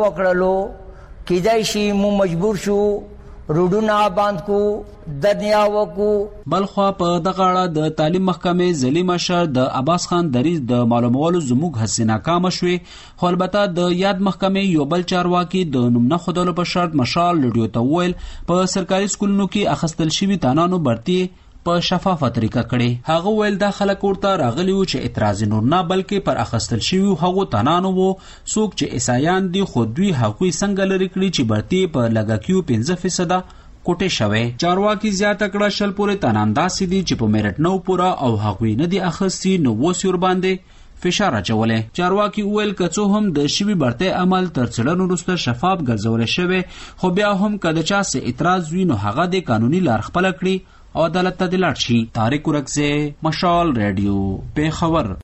وکړلو، کیدای شي مو مجبور شو روډونه بند کو دنیا وکو. بلخوا په دغه اړه د تعلیم محکمې ځلې مشر د عباس خان دریز د معلومولو زموږ هڅې ناکامه شوې، خو البته د یاد محکمې یو بل چارواکي د نوم نه ښودلو په شرط مشال لډیو ته وویل په سرکاري سکولونو کې اخیستل شوي تنانو برتي په شفافه طریقه کړي. هغه ویل دا خلک ورته راغلي وو چې اعتراض نور نه بلکې پر اخیستل شوي هغو تنانو وو څوک چې عیسایان دي، خو دوی هغوی څنګه لرې کړي چې برتي په لږکیو 5% کوټې شوی. چارواکي زیاته کړه 100 پورې تنان داسې دي چې په میرټ نو پوره او هغوی نه دي اخیستي، نو اوس یې ورباندې فشار اچولی. چارواکي وویل که څه هم د شوي برتۍ عمل تر څېړنو وروسته شفاف ګرځولی شوی، خو بیا هم که د چا څه اعتراض وي نو هغه د قانوني لار خپله کړي او عدالت ته د لاړ شي. طارق ورکزی، مشال ریډیو، پیښور.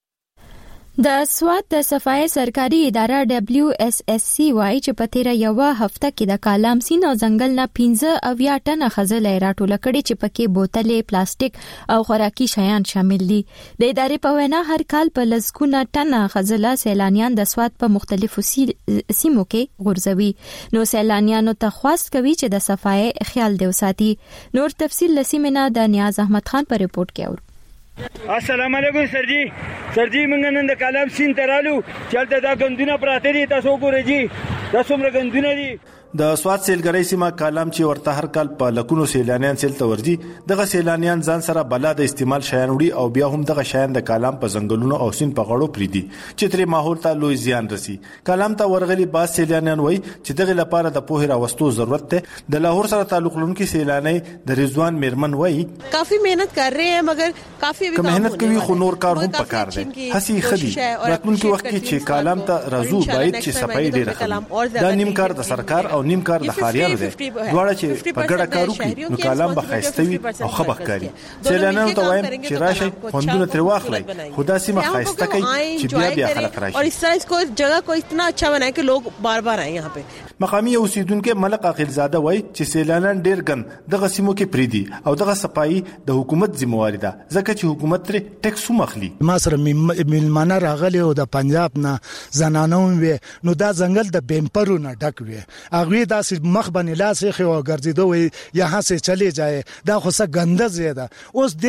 د سوات د صفای سرکاري اداره WSSC وایي چې په تیره یو هفته کې د کالام سین او ځنګل نه 15 ټنه خزل راټول کړي چې پکې بوتلې، پلاستیک او خوراکي شیان شامل دي. د ادارې په وینا هر کال په لسګونه ټنه خزل سیلانیان د سوات په مختلفو سیمو کې غورځوي. نو سیلانیانو ته خواست کوي چې د صفای خیال دی وساتي. نور تفصیل لسیمنه د نیاز احمد خان په ریپورت کې اورو. السلام علیکم سرجی موږ نن د کالام سین ترالو چلته دا غندونه پراته دي، تاسو ګورئ جی دا څومره غندونه دي. د سوات سیلګری سیمه کالام چې ورته هر کال په لکونو سیلانیان سیل ته ورځي، دغه سیلانیان ځان سره بلا د استعمال شیان وړي او بیا هم دغه شیان د کالام په ځنګلونو او سین په غړو پریدي چې ترې ماحول ته لوی زیان رسي. کالام ته ورغلي باز سیلانیان وایي چې دغه لپاره د پوهې راوستو ضرورت ده. د لاهور سره تعلق لرونکي سیلانی د رضوان میرمن وایي کافی محنت کر رہے ہیں مگر کافی ابھی محنت کوي خو نور کار هم پکار دی. هسي خدي راتلونکي وخت کې چې کالام ته راځو باید چې صفای ډیره کړي. دا نیم کار د سرکار او نیم کار د دواړه چې په ګډه کار وکړي نو کالام به ښایسته وي او ښه به ښکاري. سیلانیانو ته وایم چې راشئ خوندونه ترې واخلئ، خو دا سیمه ښایسته کوي چې بیا خلک راشي. اور اس طرح اس کو جگہ کو اتنا اچھا بنائے کہ لوگ بار بار آئیں یہاں پہ. مقامی اوسیدونکو ملک عاقلزاده وایي چې سیلانیان ډېر ګن دغه سیمو کې پریدي او دغه صفایي د حکومت ذمہواری ده ځکه چې حکومت ترې ټیکس هم اخلي. ما سره میلمانه راغلي او د پنجاب نه زنانو وي نو دا ځنګل د بیمپرو نه ډک وي، هغه داسې مخ باندې لاس یې خو ګرځیدو وي یہاں سے چلے جائے، دا خو څه ګنده زیاده. اوس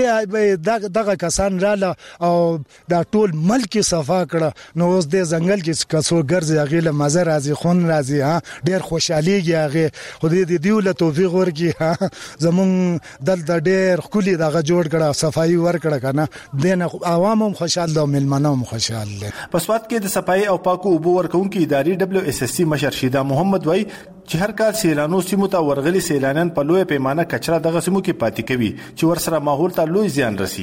دغه کسان رااله او دا ټول ملک صفا کړه نو اوس د ځنګل کې کسو ګرځي هغه له مزه راځي خون راځي، ها ډېر خوشاليږي هغه خو دې دیوله توفیق ورکړي. زمون دلته ډېر خولي دغه جوړ کړه صفائی ورکړه کنه دنه عوام هم خوشاله دي، ملمنو هم خوشاله دي. په سوات کې د صفائی او پاکو اوبو ورکونکو ادارې WSSC مشر شیدا محمد وای چې هر کال سیلانو سیمو ته ورغلي سیلانیان په لوی پیمانه کچره دغه سیمو کې پاتې کوي چې ورسره ماحول ته لوی زیان رسي.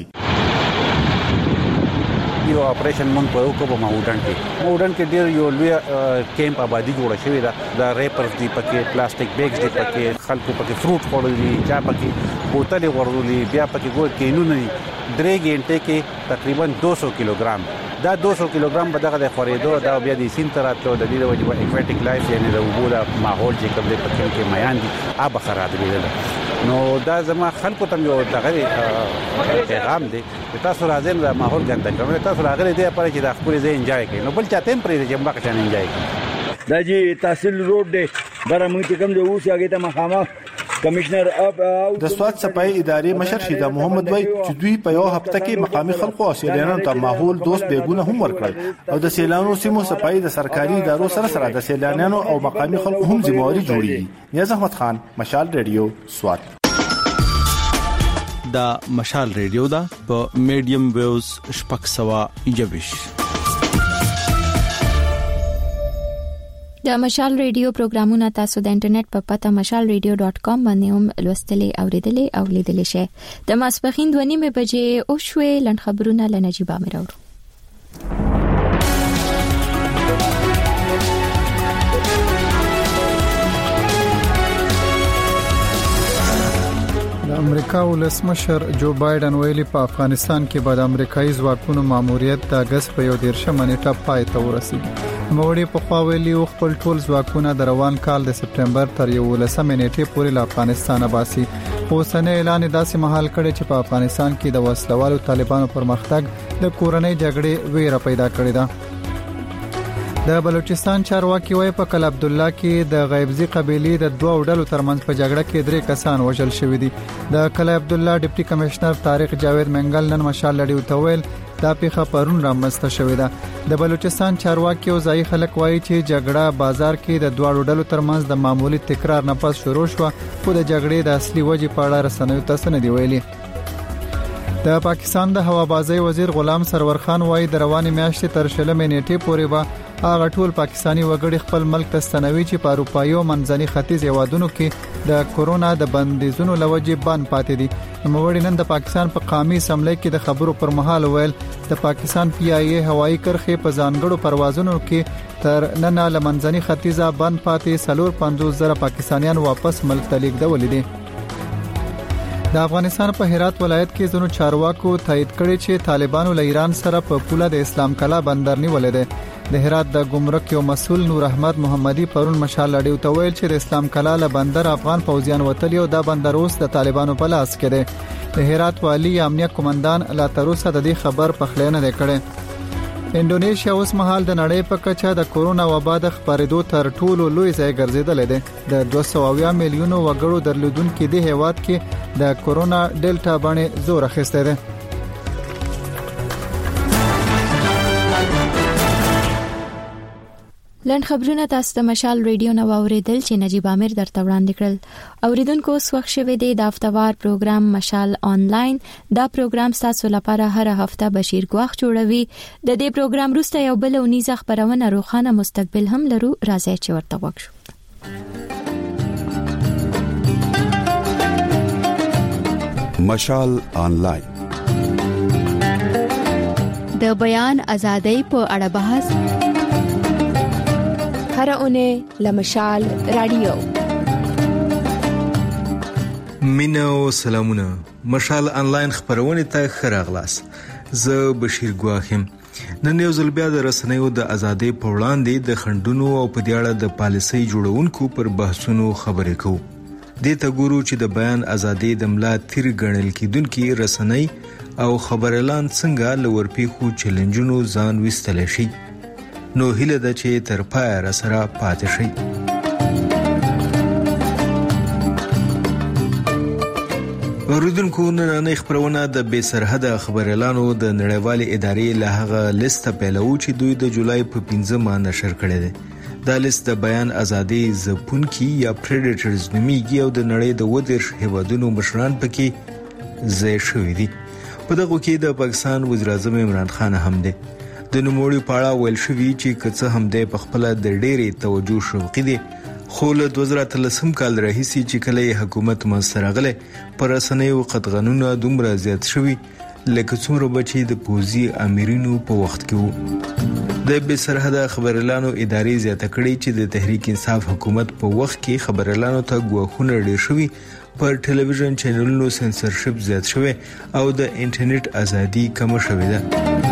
یو اپریشن مونږ په وکړو ماوډن کې ډېر یو لوی کیمپ آبادی جوړه شوې ده. د ریپرز دی پکې، پلاستیک بیگز دی پکې، خلکو پکې فروټ خوړلي، چا پکې بوتلې غوړولي، بیا پکې ګور کینونه دي. 3 غنټې کې تقریبا 200 کیلوګرام دا 200 کیلوګرام به دغه خورېدو دا بیا د سین تر راتلو د دې وجه ایکواتیک لایف یعنی د اوبو د ماحول چې کوم دی پکې کې میان دي آب خرابېدل. نو دا زما خلکو ته یو دغه پیغام دی چې تاسو راځئ د ماحول ګنده کوئ، تاسو راغلي دی لپاره چې د خپل ځای انجوای کړئ، نو بل چاته هم پرې چې مخ ته انجوای کړئ. دا جی تحصیل روډ دی برا موږ چې کوم دی اوس هغه ته مخامخ کمشنر د سواد صفای ادارې مشر شیدا محمد وای چې دوی په یو هفته کې مقامي خلکو او سیلانیانو ته ماحول دوست بیگونه هم ورکړل او د سیلانو سیمو صفای د سرکاري ادارو سره د سیلانیانو او مقامي خلکو هم ذمہواری جوړیږي. نیاز احمد خان، مشال ریډیو، سواد. دا مشال ریډیو دا په میډیم ویوز شپږ سوا یوش. د مشال ریډیو پروګرامونه تاسو د انټرنیټ په پته mashalradio.com باندې هم لوستلې اوریدلې او لیدلې شئ. د ماسپخین 2:30 بجې او شوي لند خبرونه لنجيب امیر اورو. امریکا ولسمشر جو بایدن ویلي په افغانستان کې بعد امریکایي ځواکونو ماموریت د اگست په 11 نیټه پای ته ورسیږي. نوړي په خوا ویلي خپل ټول ځواکونه د روان کال د سپټمبر تر 11 نیټې پورې له افغانستان باسي. اوسنۍ اعلان داسې مهال کړي چې په افغانستان کې د وسلوالو طالبانو پرمختګ د کورنۍ جګړې ویره پیدا کړې ده. د بلوچستان چارواکي وایي په کل عبد الله کې د غیبزي قبيلې د دوه ډلو ترمنځ په جګړه کې 3 کسان وژل شوي دي. د کل عبد الله ډیپټي کمشنر طارق جاوید منګل نن مشال لړیو ته ویل دا پیښه پرون رامنځته شوې ده. د بلوچستان چارواکي او ځای خلک وایي چې جګړه بازار کې د دوه ډلو ترمنځ د معمولی تکرار نه پس شروع شو، خو د جګړې د اصلي وجې په اړه رسنیو ته څه نه دی ویلي. د پاکستان د هوابازي وزیر غلام سرور خان وایي د روانې میاشتې تر 20 نیټې پورې به هغه ټول پاکستانی وګړي خپل ملک ته ستنوي چې په اروپایي او منځني ختیځ هیوادونو کې د کورونا د بندیزونو لوجې بند پاتې دي. نوموړي نن د پاکستان په قومي اسمبلی کې د خبرو پر مهال ویل د پاکستان پی آی ای هوایي کرښې په ځانګړو پروازونو کې تر نن له منځني ختیځه بند پاتې 450,000 پاکستانیان واپس ملک ته لیږدول دي. د افغانستان په هرات ولایت کې ځینو چارواکو تایید کړی چې طالبانو له ایران سره په پوله د اسلام کلا بندر نیولې ده. د هرات د ګمرک یو مسول نور احمد محمدي پرون مشال لړیو ته ویل چې د اسلام کلا له بندر افغان پوځیان وتلی او دا بندر اوس د طالبانو په لاس کې دی. د هرات والی امنیت قومندان لا تر اوسه د دې خبر په خلینه نه کړي. انډونیشیا اوس مهال د نړۍ په کچه د کورونا وبا د خپرېدو تر ټولو لوی ځای ګرځیدل دی. د 200 میلیونو وګړو درلودونکو د هیواد کې د کورونا ډیلټا باندې زور اخیسته دی. لند خبرونه تاسو د مشال ریډیو نو اوریدل چې نجيب امیر درته وړاندې کړل. اوریدونکو وخت شوه دی د هفتوار پروګرام مشال آنلاین. دا پروګرام تاسو لپاره هر هفته بشیر ګواخ جوړوي. د دې پروګرام وروسته یو بل ونیزه خبرونه روخانه مستقبل هم لرو، راځي چې ورته وښو. مشال آنلاین د بیان ازادۍ په اړه بحث هر اونۍ لمشال رادیو. مینو سلامونه، مشال آنلاین خبرونه ته خراغلاس. زه بشیر ګواخم. نن یو ځل بیا د رسنیو د ازادۍ په وړاندې د خندونو او په دیاړه د پالیسۍ جوړونکو پر بحثونو خبرې کوو. دې ته ګورو چې د بیان ازادۍ د ملا تیر ګڼل کېدونکي رسنۍ او خبرلان څنګه لورپیخو چیلنجونو ځان وستل شي. نو هیله ده چې تر پای را سره پاتې شي. اوریدونکو نن خبرونه د بې سرحده خبرلانو د نړیوالې ادارې له هغه لیست پیلو چې دوی د جولای په 15 نشر کړی دی. دا لیست د بیان ازادي زپونکي یا پریډیټرز نوميږي او د نړۍ د 20 هیوادونو مشران پکې ځای شوي دي. په دغه کې د پاکستان وزیر اعظم عمران خان هم دی. د نوموړي پاړه ویل شوی چې کڅه هم د خپل د ډېرې توجه شوقي دي، خو له 2013 کال راهیسي چې کله حکومت منځرغله پر رسنیو قطغنونه دومره زیات شوی لکه څومره بچي د پوزي امیرینو په وخت کې وو. د بې سرحده خبرلانو ادارې زیاته کړې چې د تحریک انصاف حکومت په وخت کې خبرلانو ته ګواښونه ډېر شوي، پر ټلویزیون چینلونو سنسرشپ زیات شوی او د انټرنیټ ازادي کم شوې ده.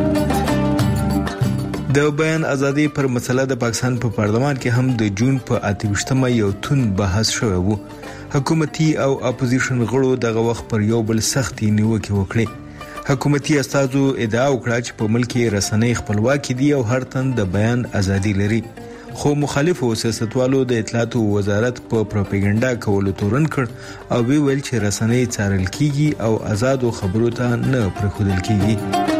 د بیان ازادي پر مسله د پاکستان په پارلمان کې هم د جون په 28مه یو تون بحث شوی وو. حکومتي او اپوزیشن غړو دغه وخت پر یو بل سختي نیوکه وکړه. حکومتي استادو ادعا وکړه چې په ملک کې رسنۍ خپلواکي دي او هر تن د بیان ازادي لري، خو مخالفو سیاستوالو د اطلاعات وزارت په پروپاګاندا کولو تورن کړ او ویل چې رسنۍ څارل کیږي او آزادو خبرو ته نه پرېښودل کیږي.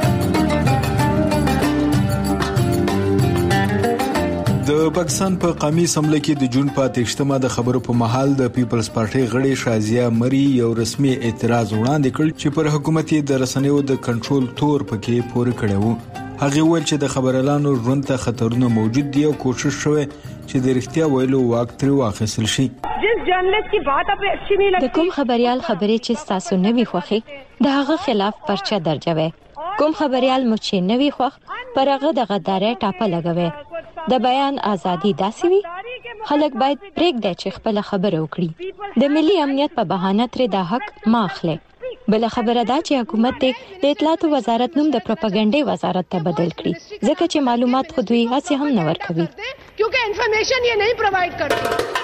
د پاکستان په قومي اسمبلی کې د جون په 28مه د خبرو په محل د پیپلز پارټي غړي شازیه مری یو رسمي اعتراض وړاندې کړ چې پر حکومت د رسنیو د کنټرول تور پکې پورې کړی وو. هغه ویل چې د خبرلانو ژوند ته خطرونه موجود دي او کوشش شوه چې د رښتیا ویلو واک تر واخیستل شي. جس جرنلست کی بات اپ اچھی نہیں لگتی، د کوم خبريال خبرې چې تاسو نه وی خوخي د هغه خلاف پرچا درجه وي. کوم خبريال مو چې نه وی خوخ پر هغه د غدارۍ ټاپه لګوي. د بیان ازادي داسي وي خلک باید پرېږدي چې خپل خبره وکړي. د ملي امنیت په بهانه تر د حق ماخله. بل خبره دا چې حکومت د اطلاعات وزارت نوم د پروپاګاندا وزارت ته بدل کړي ځکه چې معلومات خود وی هڅه هم نه ورکوي کیونکہ انفارمیشن یہ نہیں پرووائڈ کرتی.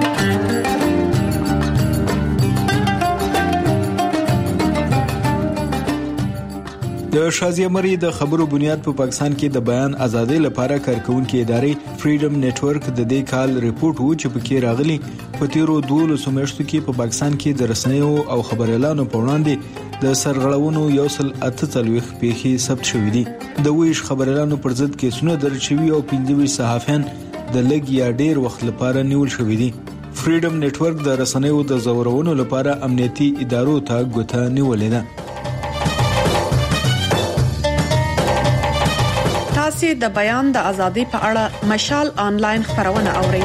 د شازیه مری د خبرو بنیاد په پاکستان کې د بیان ازادۍ لپاره کارکونکو ادارې فریډم نتورک د دې کال ریپورت و چې پکې راغلي په تیرو 12 میاشتو کې په پاکستان کې د رسنیو او خبريالانو په وړاندې د سرغړونو یو سل 48 پیښې ثبت شوې دي. د ویش خبريالانو پر ضد کیسونه درج شوي او 15 صحافیان د لګ یا ډیر وخت لپاره نیول شوي دي. فریډم نتورک د رسنیو د زورونو لپاره امنیتي ادارو ته ګوته نیولې ده. تاسو د بیان د ازادۍ په اړه مشال آنلاین خبرونه اورئ.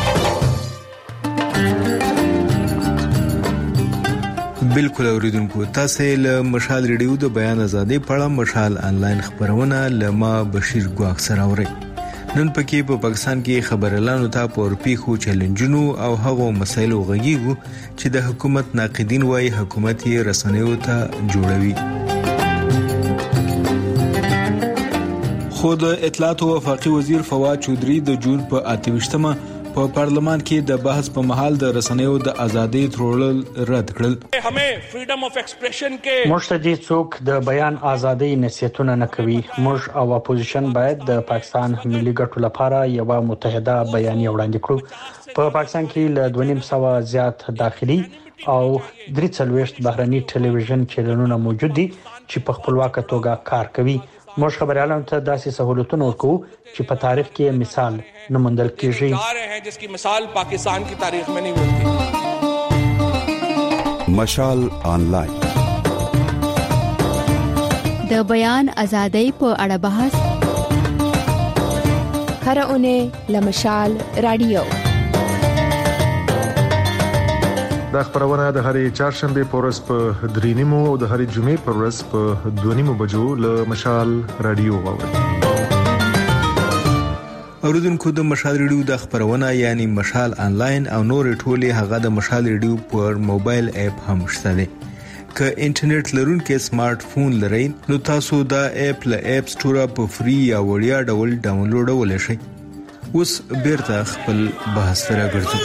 بالکل اوریدونکو، تاسو له مشال ریډیو د بیان ازادۍ په اړه مشال آنلاین خبرونه لما بشیر ګواخ سره اورئ. نن پکې په پاکستان کې خبرلانو ته پر پیښو چیلنجونو او هغو مسایلو غږیږو چې د حکومت ناقدین وايي حکومت یې رسنیو ته جوړوي. خو د اطلاعات او وفاقي وزیر فواد چودري د جون په 28مه په پارلمان کې د بحث په محل د رسنیو د ازادۍ ترول رد کړل. همې فریډم اف ایکسپریشن کې مشتدي څوک د بیان ازادۍ نصیحتونه نه کوي. موږ او اپوزیشن باید د پاکستان ملي ګټو لپاره یو متحده بیانیه وړاندې کړو. په پاکستان کې له 250 زیات داخلي او 43 بهرني ټلویزیون چینلونه موجود دي چې په خپلواکه توګه کار کوي. موږ خبريالانو ته داسې سہولتونه ورکو چې په تاریخ کې مثال نه موندل کیږي. جس کی مثال پاکستان کی تاریخ میں نہیں ملتی. مشال آنلاین د بیان ازادۍ په اړه بحث هر اونۍ لمشال رادیو. دا خبرونه د هرې چهارشنبه پورس په 3:30 او د هرې جمعې پورس په 2:30 بجو له مشال رادیو واورئ. اوریدونکو، د مشال ریډیو د خبرونه یعنی مشال آنلاین او نور ټولې هغه د مشال ریډیو پر موبایل اپ هم شته دي. که انټرنیټ لرونکي سمارټ فون لرئ نو تاسو دا اپ له اپ سټور په فری یا وړیا ډول ډاونلوډولای شئ. اوس بیرته خپل بحث سره ګرځو.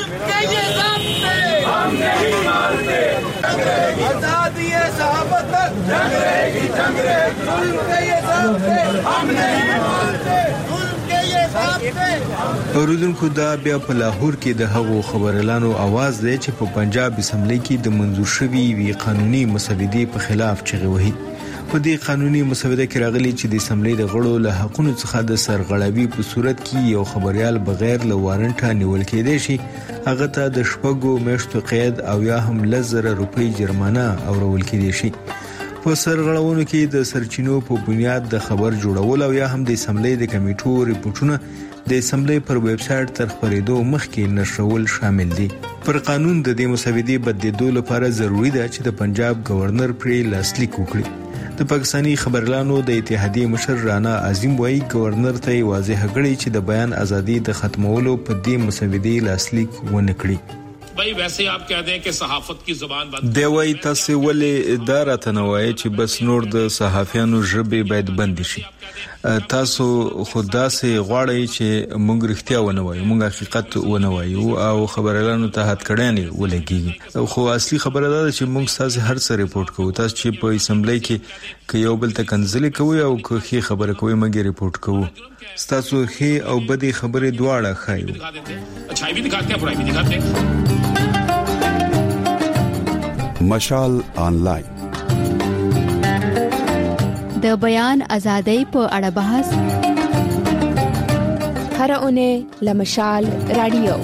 आजादी है सहाबत तक जंग रहेगी जुल्म के ये सामने हम नहीं मानते जुल्म के ये सामने. اوریدونکو، دا بیا په لاهور کې د هغو خبرلانو आवाज دی چې په پنجاب اسمبلی کې د منظور شوی وی قانوني مسودې په خلاف چغې وهي. په دې قانوني مسوده کې راغلي چې د اسمبلی د غړو له حقونو څخه د سرغړاوي په صورت کې یو خبريال بغیر له وارنټه نیول کېدای شي هغه ته د شپږو میاشتو قید او یا هم 1,000 روپۍ جرمانه اورول کېدای شي. په سرغړونو کې د سرچینو په بنیاد د خبر جوړول او یا هم د اسمبلی د کمیټو ریپورتونه د اسمبلی پر ویب سټ تر خبرېدو مخکې نشرول شامل دي. پر قانون د دې مسودې بدلیدو لپاره ضروری ده چې د پنجاب گورنر پرې لاسلیک وکړي. د پاکستاني خبرلانو د اتحادیې مشر رانا عظیم وایي گورنر ته واضح کړی چې د بیان ازادي د ختمولو په دې مسودې لاسلیک ونه کړي. भाई वैसे आप कहते हैं कि सहाफत की जुबान बंद دی وای تاسو ولې دا راته نه وایي چې بس نور د صحافیانو ژبې باید بند شي. تاسو خدا سي غواړئ چې موږ رښتیا ونه وایو، موږ حقیقت ونه وایو او خبرلانو ته هات کړنې ولګي. خو اصلي خبره ده چې موږ تاسو هر څه ریپورت کوو. تاسو چې په اسمبلی کې یو بل ته کنځلې کوي او که خبره کوي موږ ریپورت کوو. تاسو هي او بدی خبره دواړه خایو. اچھائی بھی دکھاتے ہیں، برائی بھی دکھاتے ہیں. مشال آنلاین د بیان ازادۍ په اړه بحث هر اونۍ لمشال رادیو.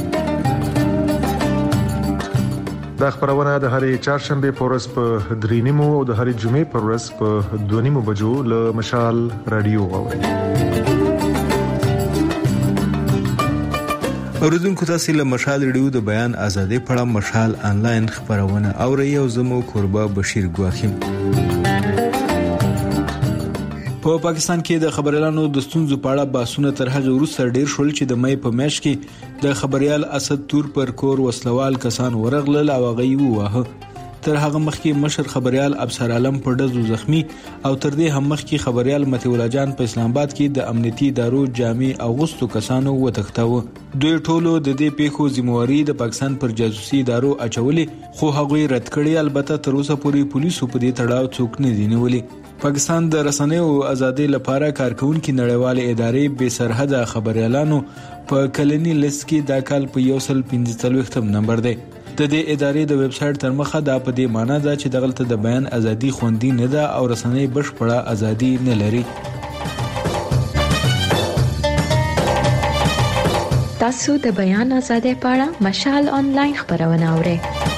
دا خبرونه د هرې چهارشنبه په ورځ په 3:30 او د هرې جمعې په ورځ په 2:30 بجو له مشال رادیو اورئ. اوریدونکو تاسو له مشال ریډیو د بیان ازادي په اړه مشال آنلاین خبرونه اورئ او زمو قربا بشیر ګواخیم. په پاکستان کې د خبريالانو د ستونزو په اړه بحثونه تر هغه وروسته ډیر شول چې د مې په میاشت کې د خبريال اسد تور پر کور وسلوال کسان ورغلل او غي ووهه. تر هغه مخکې مشر خبريال ابصر عالم په ډزو زخمی او تر دې هم مخکې خبريال متي الله جان په اسلام آباد کې د امنیتي ادارو جامع او غوستو کسانو وتښتاوه. دوی ټولو د دې پیښو ذمہواری د پاکستان پر جاسوسي ادارو اچولې، خو هغوی رد کړي. البته تر اوسه پورې پولیسو په دې تړاو څوک نه دي نیولي. پاکستان د رسنیو ازادۍ لپاره کارکونکو نړیواله ادارې بې سرحده خبريالانو په کلنی لیست کې د کال په 145 نمبر دی. د دې ادارې د ویب سټ تر مخه دا په دې معنی ده چې دغلت د بیان ازادي خوندي نه ده او رسنۍ بشپړه ازادي نه لري. تاسو د بیان ازادۍ په اړه مشال آنلاین خبرونه اورئ.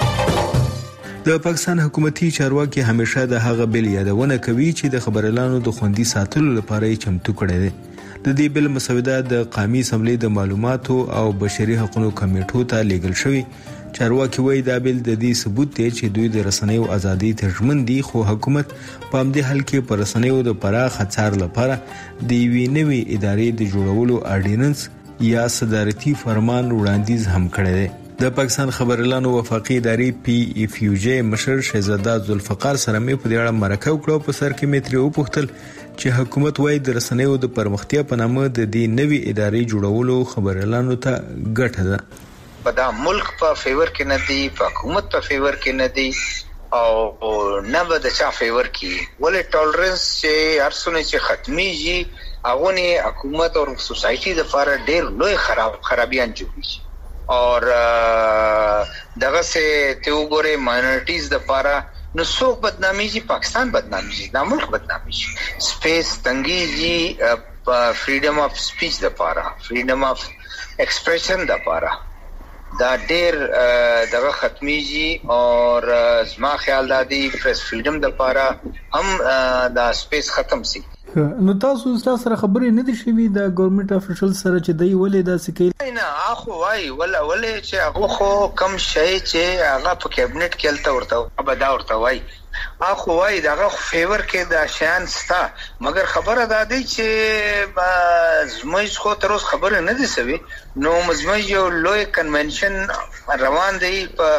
د پاکستان حکومتي چارواکي همیشه د هغه بل یادونه کوي چې د خبريالانو د خوندي ساتلو لپاره چمتو کړي دي. د دې بل مسوده د قومي اسمبلی د معلوماتو او بشري حقوقو کمیټو ته لیږل شوی. چارواکي وایي دا بل د دې ثبوت دی چې دوی د رسنیو ازادي ته ژمن دي، خو حکومت په همدې حال کې پر رسنیو د پراخ څار لپاره د یوې نوې ادارې د جوړولو اډیننس یا صدارتي فرمان وړاندیز هم کړی دی. د پاکستان خبريالانو وفاقي ادارې PFUJ مشر شهزاده ذوالفقار سره مې په دې اړه مرکه وکړه. په سر کې مې ترې وپوښتل چې حکومت وایي د رسنیو د پرمختیا په نامه د دې نوې ادارې جوړولو خبريالانو ته ګټه ده. په دا ملک په فیور کې نه دی، په حکومت په فیور کې نه دی او نه به د چا فیور کې. ولې ټولرنس چې ارسونه چې ختميږي هغه نه حکومت او سوسایټي د لپاره ډېر لوی خرابيان جوړیږي. اور دغه سه ته وګوره ماینورټیز د لپاره نو څوک بدنامي جی، پاکستان بدنامي جی، دا ملک بدنامي جی. سپیس تنګي جی فریډم اف سپیچ د لپاره، فریډم اف ایکسپریشن د لپاره دا ډېر دغه ختميږي. اور زما خیال دا دی پریس فریډم د لپاره هم دا سپیس ختم سي. نو تاسو سره خبرې نه دي شوي د ګورنمنت افیشل سره چې دی ولې دا سکیل نه اخو وای ولې چې هغه خو کم شي چې هغه په کابینټ کې الته ورته ابدا ورته وای اخو وای دغه فیور کې د شان ستا، مګر خبره دا دی چې زموږ خو تر اوسه خبره نه دي سوي. نو زموږ یو لوی کنونشن روان دی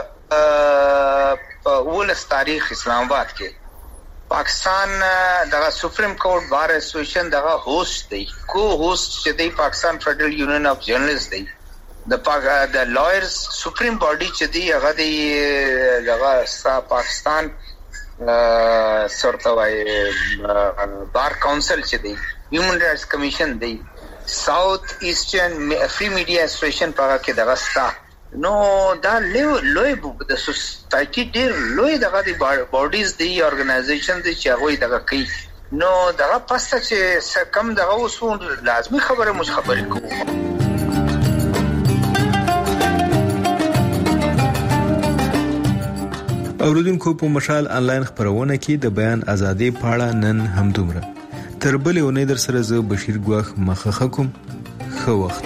په 19 تاریخ اسلام آباد کې. پاکستان دغه سپریم کورټ بار اسوسییشن دغه هوست دی، کو هوست چې دی پاکستان فدرل یونین اف جرنالست دی. د لایرز سپریم باډي چې دی هغه دی دغه پاکستان سورته وای بار کونسل چې دی، هیومن رائټس کمیشن دی، ساوث ایسټرن فری میډیا اسوسییشن په هغه کې دغه ستا. نو دا لوی د سوسایټي ډیر لوی دغه دی باډیز دی، ارګنایزیشن دی چې هغه دغه کوي. نو دغه پسته چې کم دغه اوسو لازمي خبره مش خبرې کوو. اوریدونکو په مشال آنلاین خبرونه کې د بیان ازادي په اړه نن هم دومره. تر بلې ونې در سره زه بشیر ګواخ مخه کوم. ښه وخت.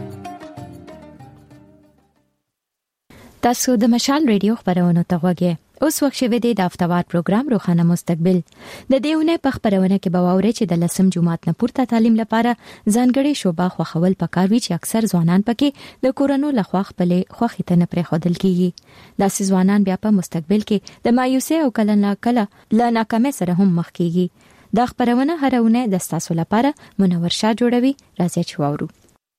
تاسو د مشال ریډیو خبرونه ته غوږی اوس وخت شوه د افتوار پروګرام روخانه مستقبل د دیونه په خبرونه کې بواوري چې د لسم جمعات نه پورته تعلیم لپاره ځانګړي شوبه خوخول پکاروي چې اکثر ځوانان پکې د کورونو لخوا خپل خوخي ته نه پرې خودل کیږي د ځوانان بیا په مستقبل کې د مایوسي او کله لا ناکامه سره هم مخ کیږي د خبرونه هرونه د تاسو لپاره منور شاه جوړوي راځي چې واورو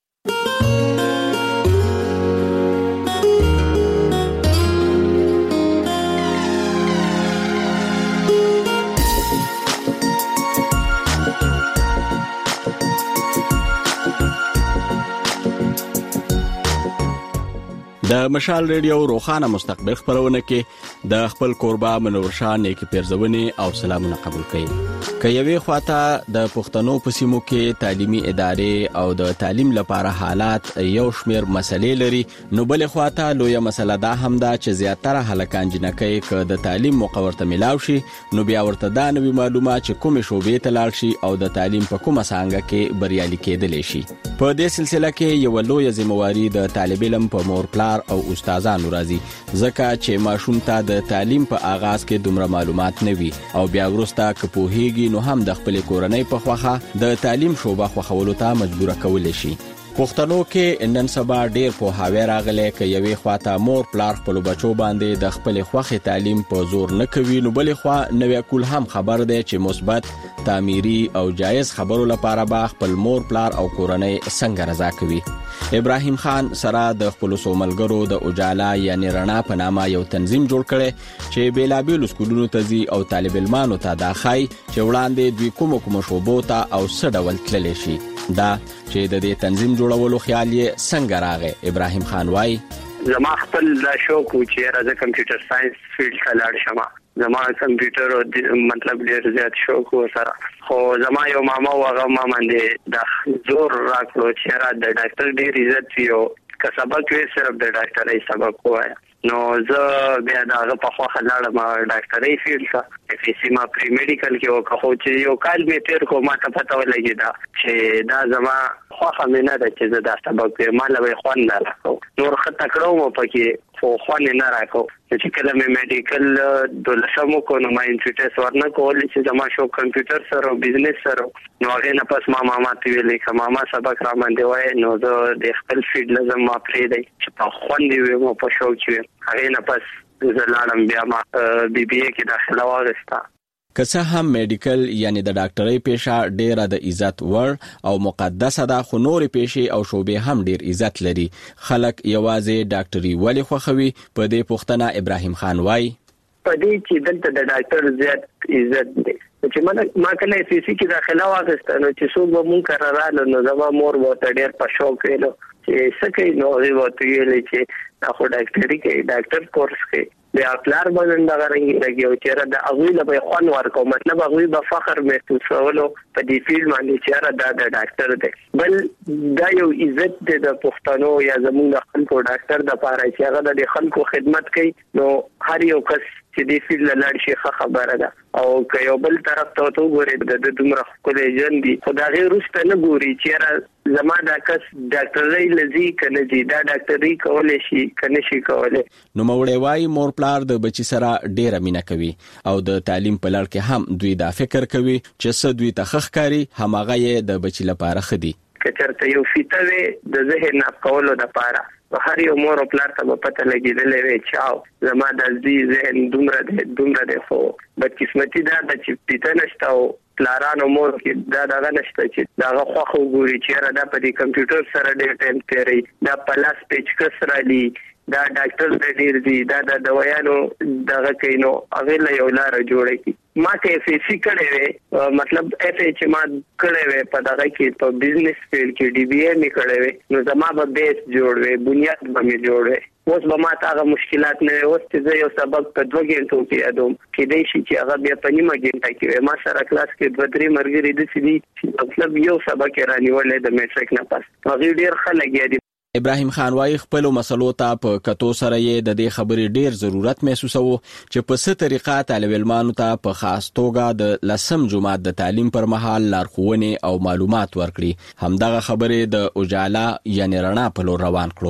د مشال ریډیو روخانه مستقبل خبرونه کې د خپل قربا منور شاه نیک پیرزونی او سلامونه قبول کړي کيوي خواته د پښتنو په سیمو کې تعلیمي ادارې او د تعلیم لپاره حالات یو شمیر مسلې لري نو بل خواته لویه مسله دا هم ده چې زیاتره هلکان جنکۍ ک د تعلیم مقورته ملاو شي نو بیا ورته دا نوې معلومات چې کوم شوبې ته لاړ شي او د تعلیم په کومه څنګه کې بریالي کېدلی شي په دې سلسله کې یو لویه ذمہواری د طالب علم په مور پلار او استادانو راځي ځکه چې ماشوم ته د تعلیم په آغاز کې دومره معلومات نه وي او بیا وروسته کپوهیږي نو هم د خپل کورنۍ په خوخه د تعلیم شوبه خوخولو ته مجبور کول شي پښتنو کې نن سبا ډیر په هاوی راغلي کې یوې خواته مور پلار خپل بچو باندې د خپل خوخي تعلیم په زور نه کوي نو بل خوا نوې کول هم خبر دی چې مثبت تعمیري او جایز خبرو لپاره با خپل مور پلار او کورنۍ څنګه رضا کوي ابراهیم خان سره د خپل سوملګرو د اجالا یعنی رڼا په نامه یو تنظیم جوړ کړي چې بیلابیل سکولونو ته ځي او طالب علمانو ته داخای چې وړاندې دوی کوم شوبو ته او سډول تللی شي دا چې د دې تنظیم جوړولو خیال یې څنګه راغی ابراهیم خان وای زما خپل دا شوق و چې راځه کمپیوټر ساينس فیلډ ته لاړ شم زما کمپیوټر مطلب ډیر زیات شوق و سره خو زما یو ماما وغه ما باندې د زور راکړو چې را د ډاکټر ډیر عزت یو که سبق وي صرف د ډاکټرۍ سبق وای نو زه بیا داغه په خوا خلاړم ډاکټرۍ فیلډ ته افیسی ما پری میډیکل کې وکړو چې یو کال به تیر کو ما ته پته ولګی دا چې دا زما خو خمینه ده چې زه دا سبق مال به خوان نه راکو نور خطه کړو مو پکې خو خوان نه راکو چې کله مې میډیکل د لسمو کو نو ما انټریټس ورنه کول چې زما شو کمپیوټر سره او بزنس سره نو هغه نه پس ما ماما ته ویلې چې ماما سبق را باندې وای نو زه د خپل فیلډ لازم ما پرې دی چې په خوان دی مو په شو کې هغه نه پس زه لاړم بیا ما بي بي اي کې داخله واغسته که څه هم میډیکل یعنی د ډاکټرۍ پیشه ډیره د عزت ور او مقدسه ده خو نور پیشه او شوبې هم ډیر عزت لري خلک یوازې ډاکټري ولی خوخوي په دې پوښتنه ابراهیم خان وای په دې چې دلته د ډاکټر زیات عزت دی چې ما کله سی سی کې داخله واغسته نو چې څو به مون قرارانو نو زما مور وته ډیر په شوق ویلو چې سکه نو وته ویلې چې دا خو ډاکټري کې ډاکټر کورس کې بیا پلار باندې دا غرنګي لګي او چې دا اغوی له خوان ورکو مطلب اغوی به فخر محسوسولو په دې فیلډ باندې چې دا د ډاکټر دی بل دا یو عزت دی د پښتنو یا زموږ خلکو ډاکټر د پاره چې هغه د خلکو خدمت کوي نو هر یو کس چې دې فیلډ لاړ شي خبره ده او که یو بل طرف ته وګوري د دومره خپلې جن دي خدای رسته نه ګوري چې زما دا کس ډاکټرۍ لذي کنه دي دا ډاکټرۍ کولای شي کنه شي کولای نو موړې وای مور پلار د بچی سره ډیره مینه کوي او د تعلیم په لړ کې هم دوی دا فکر کوي چې څه دوی ته خخکاری هماغه یې د بچی لپاره خدي کچرته یو فیتوي د ذهن کولو د پاره هر یو مور او پلار ته پته لګیدلې وي چې زما د دې ذهن دومره ده خو بد قسمتي دا چې پیته نشته او پلارانو مور کې دا نشته چې دا خو ګوري چې دا په دې کمپیوټر سره ډېر ټایم تیری دا پلاس پیچ کسرالي دا ډاکټر د ډیر دی دا د دوايانو دغه کینو هغه له یو لار جوړه کی ما ته اف سی کړې وې مطلب اف ایچ ما کړې وې په دغه کې په بزنس فیلډ کې ډي بي اي می کړې وې نو زما به بیس جوړ وې بنیاد به می جوړ وې اوس به ما ته هغه مشکلات نه اوس چې یو سبق په 2 غنټو کې ادم کې دې شي چې هغه بیا په نیمه غنټه کې ما سره کلاس کې 2-3 مرګري دي چې مطلب یو سبق رانیولې د میټریک نه پس هغه ډیر خلک دي ابراهیم خان وايي خپل مسلو ته په کتو سره یې د دې خبرې ډیر ضرورت محسوسو چې په څه طریقه طالب علمانو ته په خاص توګه د لسم جمعات د تعلیم پر مهال لارښوونې او معلومات ورکړي همدغه خبرې د اجالا یعنی رڼا په لور روان کړو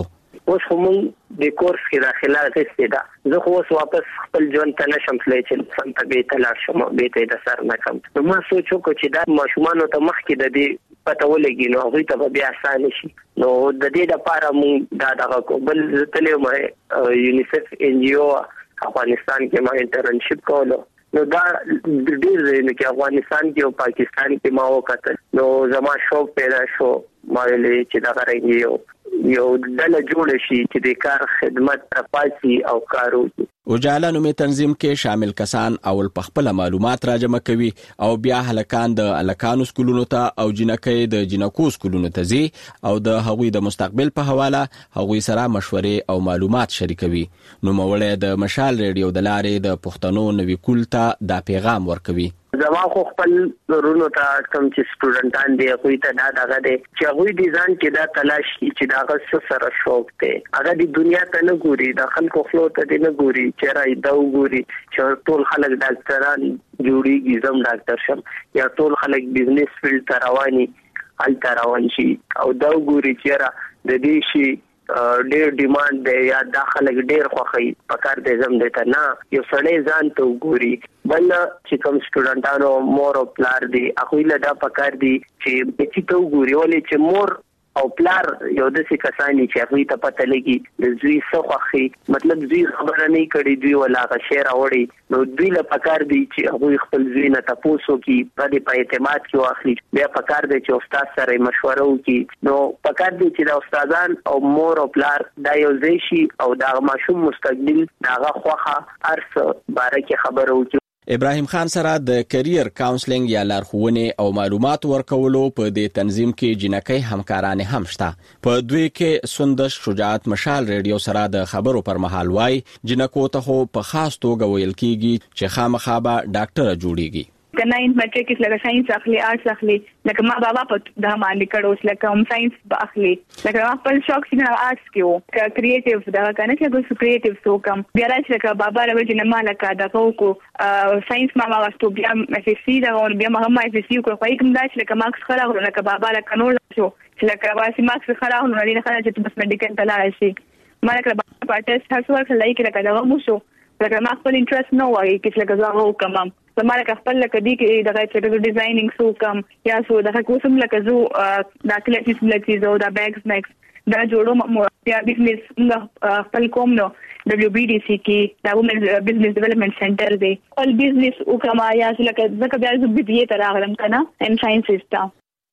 اوس هم د کورس کې داخله غوښتي ده زه خو اوس واپس خپل ژوند ته نشم تللی چې څنګه ته به تلل شم به ته د سر نه کم نو ما سوچ وکړ چې دا ماشومان ته مخکې د دې پته ولګي نو هغه ته بیا آسان شي نو د دې لپاره موږ دا دغه بل تلې مې یونیسف ان جی او افغانستان کې ما انټرنشپ کولو نو دا ډیر دی چې افغانستان کې او پاکستان کې ما وکړل نو زما شوق پیدا شو ما ویلې چې دا غوړي یو ډله جوړ شي چې د کار خدمت تفاصیل او کارو اجاله نومي تنظیم کې شامل کسان اول پخپل معلومات راجمع کوي او بیا هلکان د الکانو سکولونو ته او جنکې د جنکو سکولونو ته ځي او د هغوی د مستقبل په حواله هغوی سره مشورې او معلومات شریکوي نو مولې د مشال ریډیو د لارې د پښتنو نوي کول ته دا پیغام ورکوي زما خو خپل رونو ته کوم چې سټوډنټان دی خو ته دا دغه دی چې هغه دي ځان کې دا تلاش چې دا غو سره شوق دی هغه د دنیا ته نه ګوري د خلکو خلو ته نه ګوري چې راي دا وګوري چې ټول خلک ډاکټران جوړيږي زم ډاکټر شم یا ټول خلک بزنس فیلډ ته رواني حل ته روان شي او دا وګوري چې را د دې شي ډېر ډیماند دی یا داخله ډېر خوخی پکار دې زم دې ته نه یو سړی ځان ته وګوري بل چې کوم سټوډنټانو مور او پلار دی هغه له دا پکار دی چې چې ته وګوري ولې چې مور او پلار یو د څه کسانی چې هغه ته پته لګي د زوی څخخي مطلب زوی خبره نه کړي دوی ولا غشیر اوړي نو دوی له پکار دی چې هغه خپل زوی نه تاسو کې په دې په اعتماد کې واخلي بیا پکار دی چې استاد سره مشوره وکړي نو پکار دی چې د استادان او مور او پلار دا یو ځای شي او دا ماشوم مستقبل داغه خوخه ارس بارکه خبره وکړي ابراهیم خان سره د کیریر کاونسلینګ یا لارښوونې او معلومات ورکولو په دې تنظیم کې جنکۍ همکارانه هم شته په دوی کې سندش شجاعت مشال ریډیو سره د خبرو پر مهال وای جنکو ته په خاص توګه ویل کیږي چې خامخا به ډاکټر جوړیږي کنه ان مټریک لکه ساينس اخلي آرټس اخلي لکه ما بابا په دا باندې کړو لکه هم ساينس اخلي لکه ما خپل شوق څنګه آرټس کې وو کریټیو دا کنه چې ګو کریټیو سو کم بیا راځي لکه بابا راوځي نه ما لکه دا کو ساينس ما واستو بیا اف سي دا بیا ما هم اف سي کو خو کوم دا چې لکه ماکس خلاغ لکه بابا لکه نور شو لکه واسي ماکس خلاغ نو لري نه چې بس میډیکل تلای شي ما لکه بابا ټیسټ هڅه وکړه لکه لکه دا مو شو لکه ما خپل انټرست نو وایي چې لکه زه وکم زماره خپل لکه دی کې دغه چې ډیزاینینګ سو کم یا سو دغه کوم لکه زو داخله چې لکه زو دا بیگز نیکس دا جوړو یا بزنس خپل کوم نو WBDC کې دا وومن بزنس ډیولپمنٹ سنټر دی ول بزنس او کما یا لکه ځکه بیا زه بي ته راغلم کنه ان ساينس سیستم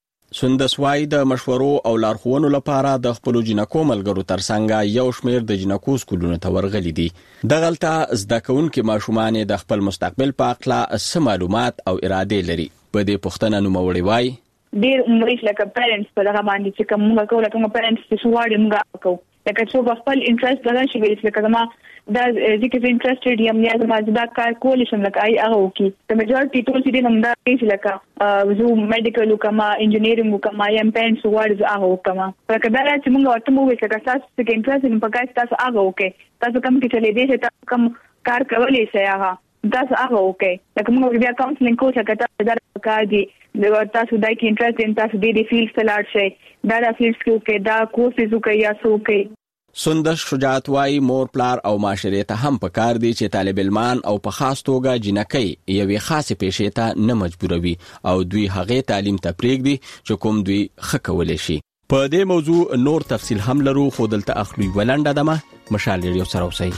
سندسوای د مشورو او لارښوونو لپاره د خپل جنکو ملګرو ترڅنګ یو شمیر د جنکو سکولونو ته ورغلي دي دغلته زده کوونکي ماشومان د خپل مستقبل په اړه څه معلومات او اراده لري په دې پوښتنه نو موري وای ډیر مریض لکه پیرنټس په دغه باندې چې کومه کوله کومه پیرنټس چې سوال موږ کوو لکه څو خپل انټرست دغه شي ویل لکه ما دا ځکه انټرستډ یم یا ما دا کار کول شم لکه آی هغه وکي د میجورټي ټول چې نوم دا چې لکه زو میډیکل وکما انجینیرینګ وکما یم پینټس وارز هغه وکما لکه دا چې موږ ورته مو ویل لکه تاسو چې انټرست په کار تاسو هغه وکي تاسو کوم کې چلے دي چې تاسو کوم کار کولای شئ هغه تاسو هغه وکي لکه موږ بیا کاونسلینګ کوو چې تاسو دا کار دي تاسو دای کې انټرست ان تاسو دې فیلډ سلاټ شئ دا فیلډز کې دا کورسز وکي یا سو کوي سندش شجاعت وای مور پلار او معاشره ته هم پکار دي چې طالب علمان او په خاص توګه جنکۍ یوې خاصه پیښې ته نه مجبوروي او دوی هغه تعلیم ته پریږدي چې کوم دوی خکولې شي په دې موضوع نور تفصیل هم لرو خو دلته اخلي ولنډه دمه مشال ریډیو سره اوسئ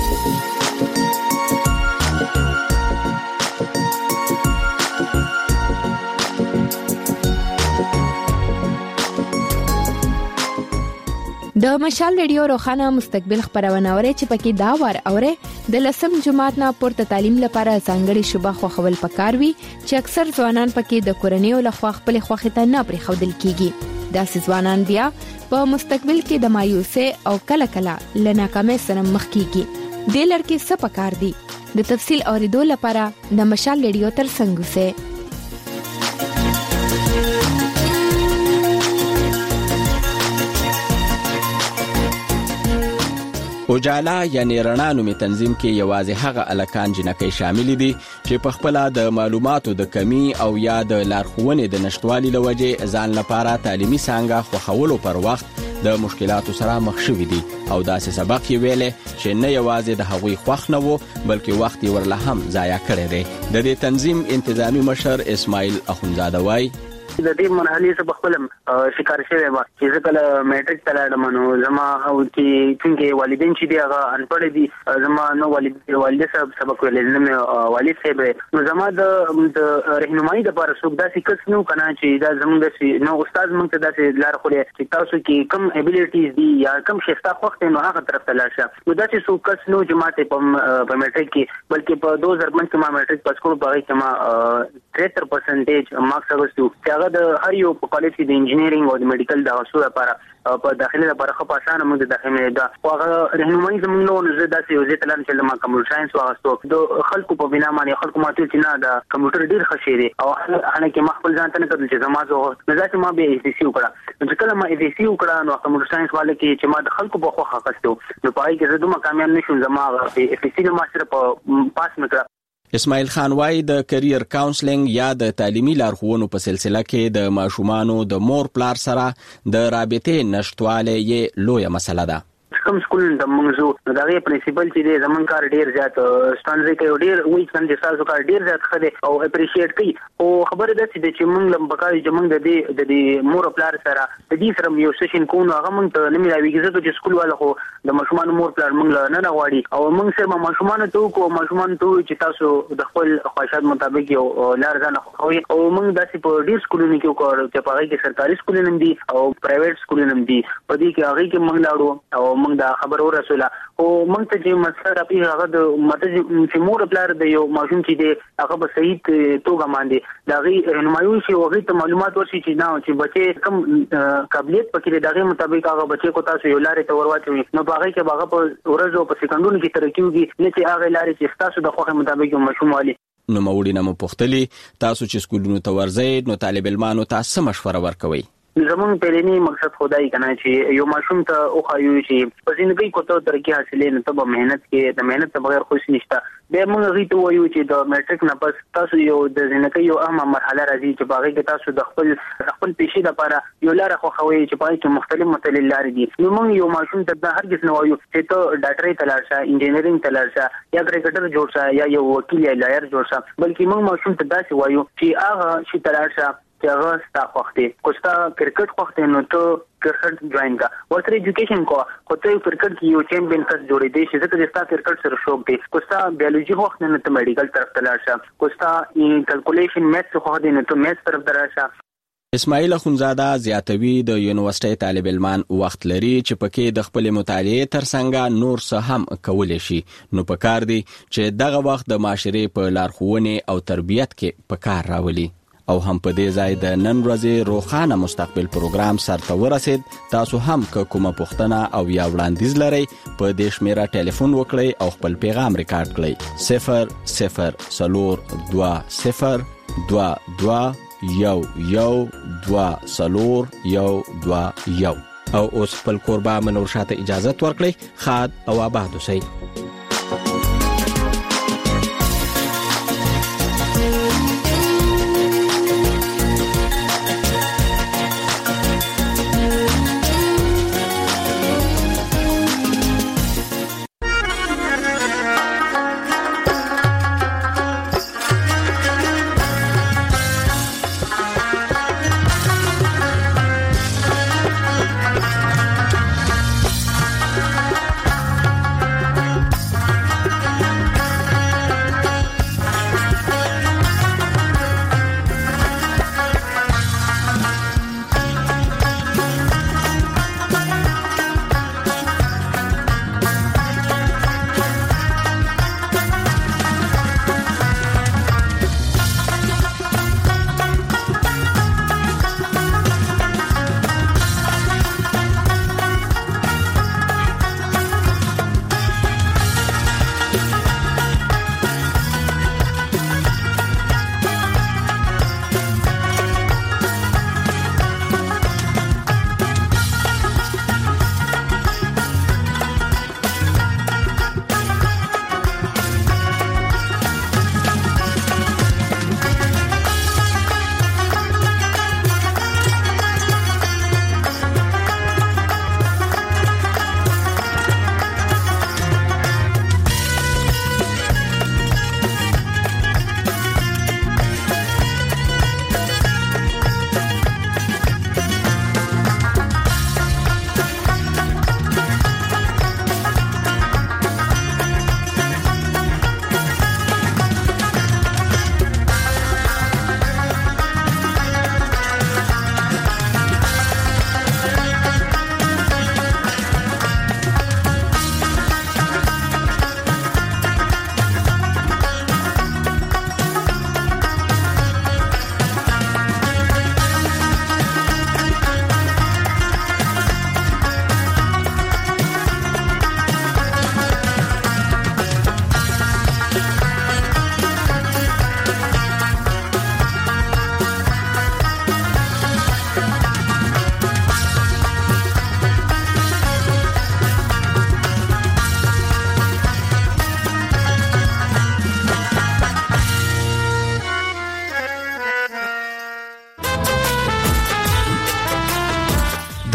د مشال ریډیو روخانه مستقبل خبرونه اوري چې پکې دا وار اوره د لسم جماعت نه پورته تعلیم لپاره ځانګړي شوبه خوخول پکاروي چې اکثر ځوانان پکې د کورنیو لخوا خپل خوخه ته نه پرې خودل کیږي دا ځوانان بیا په مستقبل کې د مایوسه او کله کله لناکامه سره مخ کیږي د لړکې څه پکار دي د تفصیل اوریدو لپاره د مشال ریډیو تر څنګ اوسه اجاله یعنی رڼا نومي تنظیم کې یوازې هغه الکان جنکۍ شامل دي چې په خپل د معلوماتو د کمی او یا د لارښوونې د نشټوالي لوجې ځان لپاره تعلیمي څنګه خوخولو پر وخت د مشکلاتو سره مخ شوي دي او داسې سبق یې ویلې چې نه یوازې د هغوی خوښ نه وو بلکې وخت یې ورله هم ضایع کړی دی. د دې تنظیم انتظامی مشر اسماعیل اخونزاده وایي د دې مرحلې څخه بخپلم شکار شوی و چې زه کله میټریک ته لاړم نو زما او چې څنګه والدین چې دی هغه انپړ دي زما نو والد صاحب سبق ویل نه والد صاحب نو زما د رهنمایي د لپاره څوک داسې کس نو کنه چې دا زموږ نو استاد موږ ته داسې لار خولې چې تاسو کې کم ابیلیټیز دي یا کم شستا خوښ نو هغه طرف ته لاړ شه نو داسې څوک کس نو چې ماته په میټریک کې بلکې په 2005 کې ما میټریک پاس کړو په کې ما 73% مارکس اغوستو د هر یو په کالج کې د انجینرینګ او د میډیکل د اصول لپاره په داخله لپاره خو په اسانه موږ د داخله دا هغه رهنمایي زموږ نو زه داسې یو ځای تلم چې ما کمپیوټر ساينس واغستو د خلکو په بنا باندې خلکو ماته چې نه د کمپیوټر ډیر ښه دی او هغه کې ما خپل ځان ته نه کړل چې زما زه نه ځکه ما به ایف سی وکړه چې کله ما ایف سی وکړه نو کمپیوټر ساينس والے کې چې ما د خلکو په خو اغستو نو پای کې زه دومره کامیاب نشوم زما ایف سی د ماستر په پاس مکړه. اسماعیل خان وايي د کرییر کاونسلینګ یا د تعلیمي لارښوونو په سلسله کې د ماشومانو د مور پلار سره د رابطې نشټواله یې لویه مسله ده. کوم سکول د موږ د هغه پرنسپل چې د زمون کار ډیر زیات ستانځي کوي ډیر وایي چې تاسو کار ډیر زیات خدي او اپریشیټ کوي او خبره ده چې موږ لم بکاري چې موږ د مور پلار سره د دې سره یو سیشن کوو هغه موږ ته نه ملاويږي چې سکول والا خو د ماشومان مور پلار موږ نه غواړي او موږ سره ماشومان ته کو ماشومان ته چې تاسو د خپل خواهشات مطابق یو لار ځان خوي او موږ داسې په ډیر سکولونو کې وکړو چې په هغه کې سرکاري سکولونه دي او پرایویټ سکولونه دي په دې کې هغه کې موږ لاړو او موږ دا خبر ورسوله او موږ ته چې مسله راپی هغه د ماته چې مور پلار د یو ماشوم چې دی هغه به صحیح توګه باندې دا غي رهنمایي شي او غي ته معلومات ورشي چې نه چې بچي کم قابلیت پکې دغه مطابق هغه بچي کو تاسو یو لارې ته ورواچوي نو هغه کې هغه په ورځو په سکندونو کې ترکیږي نه چې هغه لارې چې تاسو د خوخه مطابق ماشوم والی نو موري نه مو پختلی تاسو چې سکولونو ته ورځئ نو طالب علمانو تاسو مشوره ورکوي. زمون پرېنی مقصد خدای کنه چې یو ماشوم ته او خایو چې په ژوندۍ کوته ترقی حاصلې نه ته به مهنت کې د مهنت ته بغیر خوش نشته به موږ غي ته وایو چې د میټریک نه پس تاسو یو د ژوندۍ یو اهمه مرحله راځي چې باغې کې تاسو د خپل پیشي لپاره یو لار خو خوي چې پای کې مختلف لارې دي نو موږ یو ماشوم ته هرګز نه وایو چې ته ډاکټري ته لاړ شه انجینرینګ ته لاړ شه یا کرکټر جوړ شه یا یو وکیل یا لایر جوړ شه بلکې موږ ماشوم ته داسې وایو چې هغه شي ته لاړ شه چې هغه ستا خوښ دی کوستا کرکټ خوښ دی نو ته کرکټ جوائن کا ورته ایجوکیشن کو کوته کرکټ کې یو چیمپیون کس جوړې دی چې ځکه ستا کرکټ سره شوق دی کوستا بیولوژي خوښ نه ته میډیکل طرف ته لاړ شه کوستا کیلکولیشن میث خوښ دی نو ته میث طرف ته لاړ شه. اسماعیل اخونزاده زیاتوي د یونیورسيټي طالب علمان وخت لري چې پکې د خپل مطالعه ترڅنګ نور څه هم کولای شي نو پکار دی چې دغه وخت د معاشري په لارښوونه او تربيت کې پکار راولي او هم په دې ځای د نن ورځې روخانه مستقبل پروګرام سرته ورسید. تاسو هم کومه پوښتنه او یا وړاندیز لرئ په دې شمیره ټلیفون وکړئ او خپل پیغام ریکارډ کړئ 002022 او اوس خپل قربا منور شاته اجازه ورکړئ. خاد او آباد اوسئ.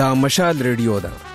دا مشال ریډیو ده